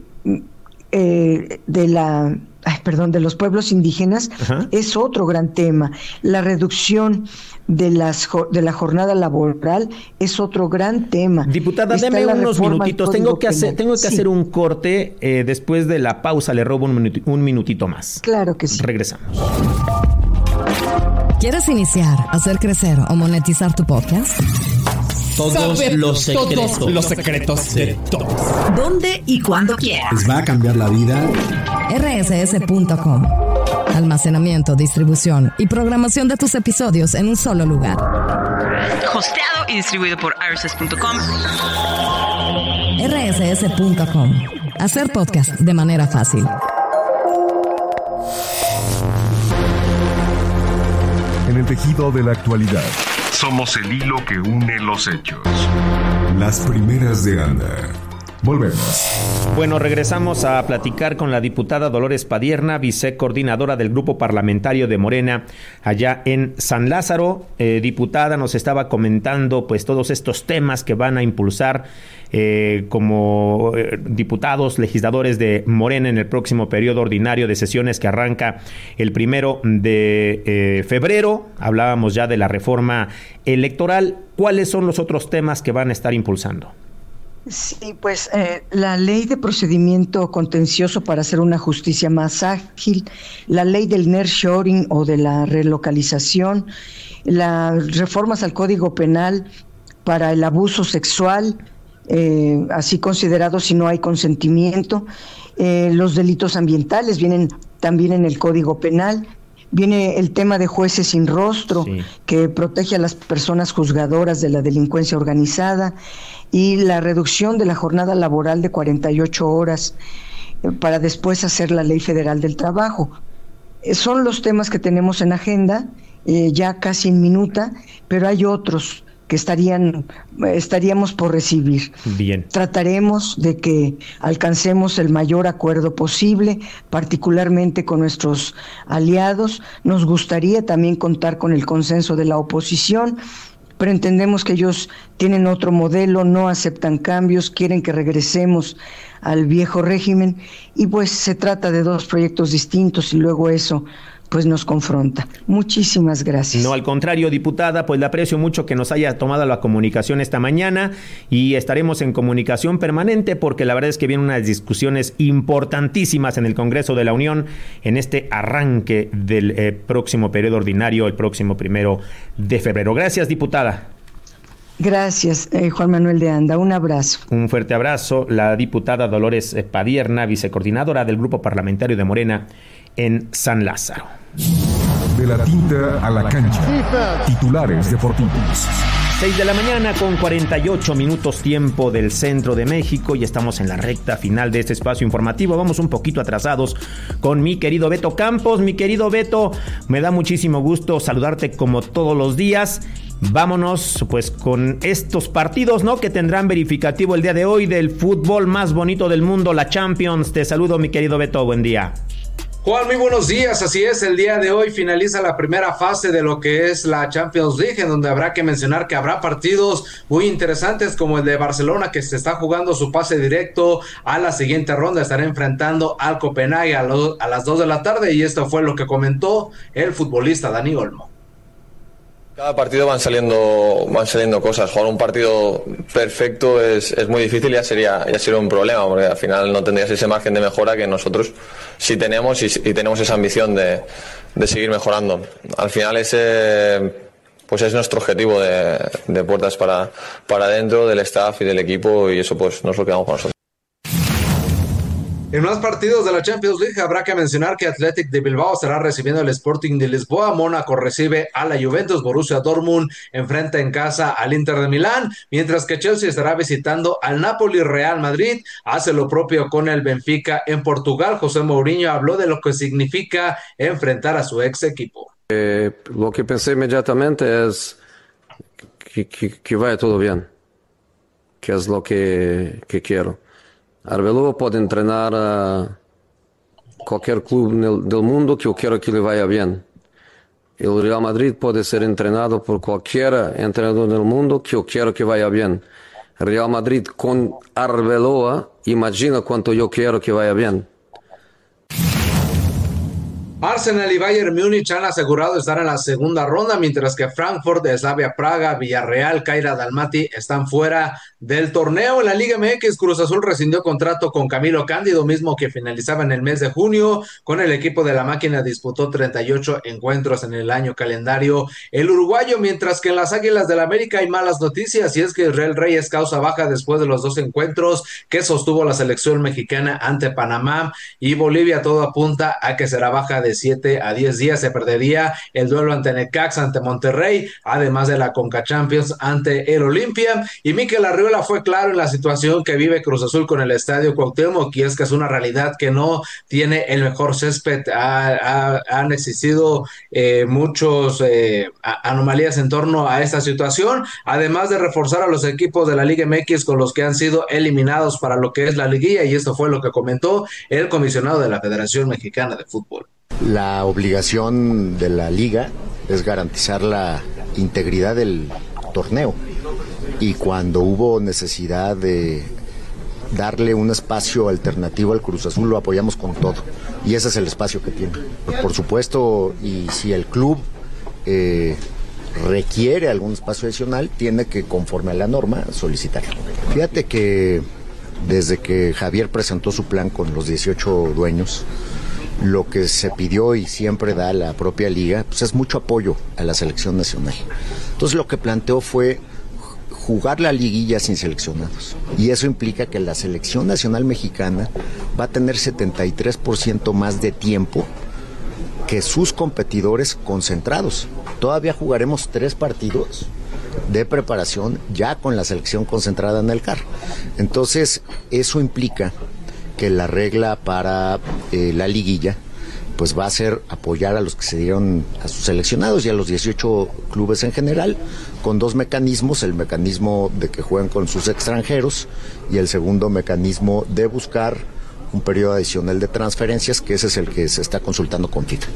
Eh, de la, ay, perdón, de los pueblos indígenas. Ajá. Es otro gran tema. La reducción de las de la jornada laboral es otro gran tema. Diputada, Está deme unos minutitos. Tengo que hacer, tengo que sí. hacer un corte. Eh, después de la pausa le robo un, minuti, un minutito más. Claro que sí. Regresamos. ¿Quieres iniciar, hacer crecer o monetizar tu podcast? Todos Saber los secretos. Todos los secretos de todos. ¿Dónde y cuándo quieras? ¿Les va a cambiar la vida? R S S punto com. Almacenamiento, distribución y programación de tus episodios en un solo lugar. Hosteado y distribuido por R S S punto com. R S S punto com. Hacer podcast de manera fácil. En el tejido de la actualidad. Somos el hilo que une los hechos. Las primeras de Anda. Volvemos. Bueno, regresamos a platicar con la diputada Dolores Padierna, vicecoordinadora del Grupo Parlamentario de Morena, allá en San Lázaro. Eh, diputada, nos estaba comentando pues todos estos temas que van a impulsar eh, como eh, diputados, legisladores de Morena en el próximo periodo ordinario de sesiones que arranca el primero de eh, febrero. Hablábamos ya de la reforma electoral. ¿Cuáles son los otros temas que van a estar impulsando? Sí, pues eh, la ley de procedimiento contencioso para hacer una justicia más ágil, la ley del nearshoring o de la relocalización, las reformas al Código Penal para el abuso sexual, eh, así considerado si no hay consentimiento, eh, los delitos ambientales vienen también en el Código Penal. Viene el tema de jueces sin rostro, sí, que protege a las personas juzgadoras de la delincuencia organizada, y la reducción de la jornada laboral de cuarenta y ocho horas eh, para después hacer la Ley Federal del Trabajo. Eh, son los temas que tenemos en agenda, eh, ya casi en minuta, pero hay otros que estarían estaríamos por recibir. Bien. Trataremos de que alcancemos el mayor acuerdo posible, particularmente con nuestros aliados. Nos gustaría también contar con el consenso de la oposición, pero entendemos que ellos tienen otro modelo, no aceptan cambios, quieren que regresemos al viejo régimen, y pues se trata de dos proyectos distintos y luego eso pues nos confronta. Muchísimas gracias. No, al contrario, diputada, pues le aprecio mucho que nos haya tomado la comunicación esta mañana y estaremos en comunicación permanente porque la verdad es que vienen unas discusiones importantísimas en el Congreso de la Unión en este arranque del eh, próximo periodo ordinario, el próximo primero de febrero. Gracias, diputada. Gracias, eh, Juan Manuel de Anda. Un abrazo. Un fuerte abrazo. La diputada Dolores Padierna, vicecoordinadora del Grupo Parlamentario de Morena en San Lázaro. De la tinta a la cancha. Titulares deportivos. seis de la mañana con cuarenta y ocho minutos tiempo del centro de México y estamos en la recta final de este espacio informativo. Vamos un poquito atrasados con mi querido Beto Campos. Mi querido Beto, me da muchísimo gusto saludarte como todos los días. Vámonos pues con estos partidos, ¿no?, que tendrán verificativo el día de hoy del fútbol más bonito del mundo, la Champions. Te saludo, mi querido Beto, buen día. Juan, muy buenos días. Así es, el día de hoy finaliza la primera fase de lo que es la Champions League, en donde habrá que mencionar que habrá partidos muy interesantes como el de Barcelona, que se está jugando su pase directo a la siguiente ronda. Estará enfrentando al Copenhague a, lo, a las dos de la tarde, y esto fue lo que comentó el futbolista Dani Olmo. Cada partido van saliendo van saliendo cosas. Jugar un partido perfecto es, es muy difícil y ya sería, ya sería un problema, porque al final no tendrías ese margen de mejora que nosotros sí tenemos y, y tenemos esa ambición de, de seguir mejorando. Al final ese pues es nuestro objetivo de, de puertas para, para adentro, del staff y del equipo, y eso pues no es lo que vamos con nosotros. En más partidos de la Champions League habrá que mencionar que Athletic de Bilbao estará recibiendo al Sporting de Lisboa, Mónaco recibe a la Juventus, Borussia Dortmund enfrenta en casa al Inter de Milán, mientras que Chelsea estará visitando al Napoli. Real Madrid hace lo propio con el Benfica en Portugal. José Mourinho habló de lo que significa enfrentar a su ex equipo. Eh, lo que pensé inmediatamente es que, que, que vaya todo bien, que es lo que, que quiero. Arbeloa puede entrenar a cualquier club del mundo que yo quiero que le vaya bien. El Real Madrid puede ser entrenado por cualquier entrenador del mundo que yo quiero que vaya bien. Real Madrid con Arbeloa, imagina cuánto yo quiero que vaya bien. Arsenal y Bayern Múnich han asegurado estar en la segunda ronda, mientras que Frankfurt, Slavia Praga, Villarreal, Kairat Almaty están fuera del torneo. En la Liga M X, Cruz Azul rescindió contrato con Camilo Cándido, mismo que finalizaba en el mes de junio. Con el equipo de la máquina disputó treinta y ocho encuentros en el año calendario el uruguayo, mientras que en las Águilas del América hay malas noticias, y es que Israel Reyes causa baja después de los dos encuentros que sostuvo la selección mexicana ante Panamá y Bolivia. Todo apunta a que será baja de siete a diez días. Se perdería el duelo ante Necaxa, ante Monterrey, además de la Conca Champions ante el Olimpia. Y Mikel Arriola Arriola fue claro en la situación que vive Cruz Azul con el Estadio Cuauhtémoc, y es que es una realidad que no tiene el mejor césped. Ha, ha, han existido eh, muchos eh, anomalías en torno a esta situación, además de reforzar a los equipos de la Liga M X con los que han sido eliminados para lo que es la liguilla, y esto fue lo que comentó el comisionado de la Federación Mexicana de Fútbol. La obligación de la liga es garantizar la integridad del torneo, y cuando hubo necesidad de darle un espacio alternativo al Cruz Azul, lo apoyamos con todo, y ese es el espacio que tiene. Por supuesto, y si el club eh, requiere algún espacio adicional, tiene que, conforme a la norma, solicitarlo. Fíjate que desde que Javier presentó su plan con los dieciocho dueños, lo que se pidió y siempre da la propia liga, pues es mucho apoyo a la selección nacional. Entonces lo que planteó fue jugar la liguilla sin seleccionados, y eso implica que la selección nacional mexicana va a tener setenta y tres por ciento más de tiempo que sus competidores concentrados. Todavía jugaremos tres partidos de preparación ya con la selección concentrada en el C A R. Entonces eso implica que la regla para eh, la liguilla pues va a ser apoyar a los que se dieron a sus seleccionados y a los dieciocho clubes en general, con dos mecanismos: el mecanismo de que jueguen con sus extranjeros, y el segundo mecanismo de buscar un periodo adicional de transferencias, que ese es el que se está consultando con FIFA.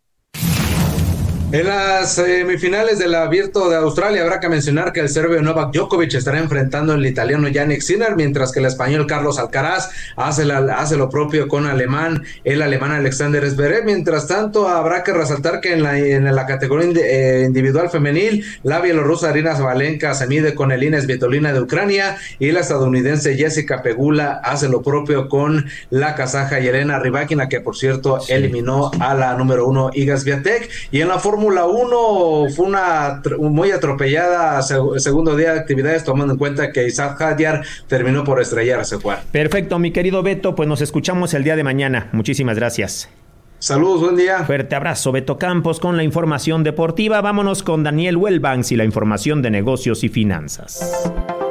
En las semifinales del Abierto de Australia habrá que mencionar que el serbio Novak Djokovic estará enfrentando al italiano Jannik Sinner, mientras que el español Carlos Alcaraz hace, la, hace lo propio con alemán, el alemán Alexander Zverev. Mientras tanto, habrá que resaltar que en la, en la categoría eh, individual femenil, la bielorrusa Arina Sabalenka se mide con Elina Svitolina de Ucrania, y la estadounidense Jessica Pegula hace lo propio con la kazaja Yelena Rybakina, que por cierto sí. eliminó a la número uno Iga Swiatek. Y en la Fórmula uno fue una muy atropellada seg- segundo día de actividades, tomando en cuenta que Isaac Hadjar terminó por estrellarse, Juan. Perfecto, mi querido Beto, pues nos escuchamos el día de mañana. Muchísimas gracias. Saludos, buen día. Fuerte abrazo, Beto Campos, con la información deportiva. Vámonos con Daniel Wellbanks y la información de negocios y finanzas.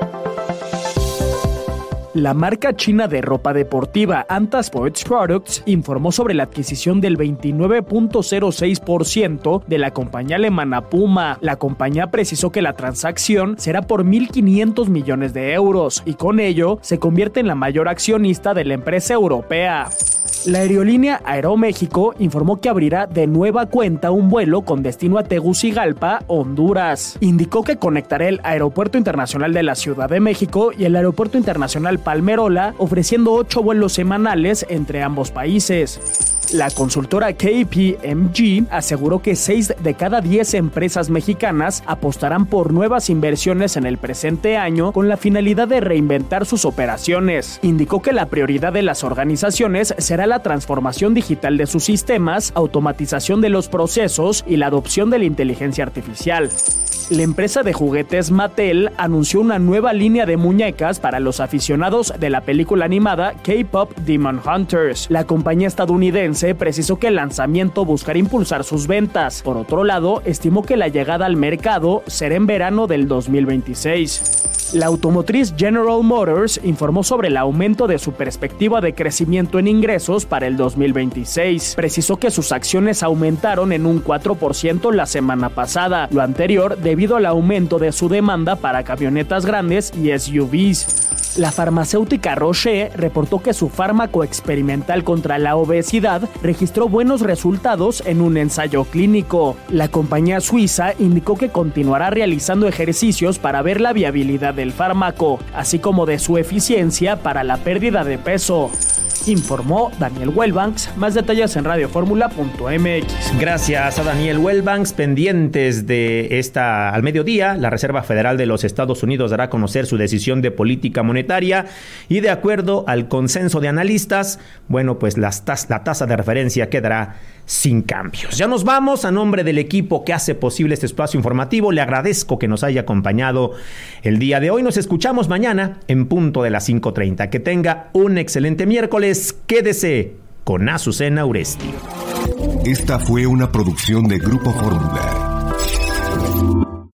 La marca china de ropa deportiva Anta Sports Products informó sobre la adquisición del veintinueve punto cero seis por ciento de la compañía alemana Puma. La compañía precisó que la transacción será por mil quinientos millones de euros, y con ello se convierte en la mayor accionista de la empresa europea. La aerolínea Aeroméxico informó que abrirá de nueva cuenta un vuelo con destino a Tegucigalpa, Honduras. Indicó que conectará el Aeropuerto Internacional de la Ciudad de México y el Aeropuerto Internacional Palmerola, ofreciendo ocho vuelos semanales entre ambos países. La consultora K P M G aseguró que seis de cada diez empresas mexicanas apostarán por nuevas inversiones en el presente año con la finalidad de reinventar sus operaciones. Indicó que la prioridad de las organizaciones será la transformación digital de sus sistemas, automatización de los procesos y la adopción de la inteligencia artificial. La empresa de juguetes Mattel anunció una nueva línea de muñecas para los aficionados de la película animada K-Pop Demon Hunters. La compañía estadounidense precisó que el lanzamiento buscará impulsar sus ventas. Por otro lado, estimó que la llegada al mercado será en verano del dos mil veintiséis. La automotriz General Motors informó sobre el aumento de su perspectiva de crecimiento en ingresos para el dos mil veintiséis. Precisó que sus acciones aumentaron en un cuatro por ciento la semana pasada, lo anterior debido al aumento de su demanda para camionetas grandes y S U Vs. La farmacéutica Roche reportó que su fármaco experimental contra la obesidad registró buenos resultados en un ensayo clínico. La compañía suiza indicó que continuará realizando ejercicios para ver la viabilidad del fármaco, así como de su eficiencia para la pérdida de peso. Informó Daniel Wellbanks. Más detalles en radioformula punto m x. Gracias a Daniel Wellbanks. Pendientes de esta al mediodía, la Reserva Federal de los Estados Unidos dará a conocer su decisión de política monetaria, y de acuerdo al consenso de analistas, bueno, pues las tas- la tasa de referencia quedará sin cambios. Ya nos vamos. A nombre del equipo que hace posible este espacio informativo, le agradezco que nos haya acompañado el día de hoy. Nos escuchamos mañana en punto de las cinco treinta. Que tenga un excelente miércoles. Quédese con Azucena Uresti. Esta fue una producción de Grupo Fórmula.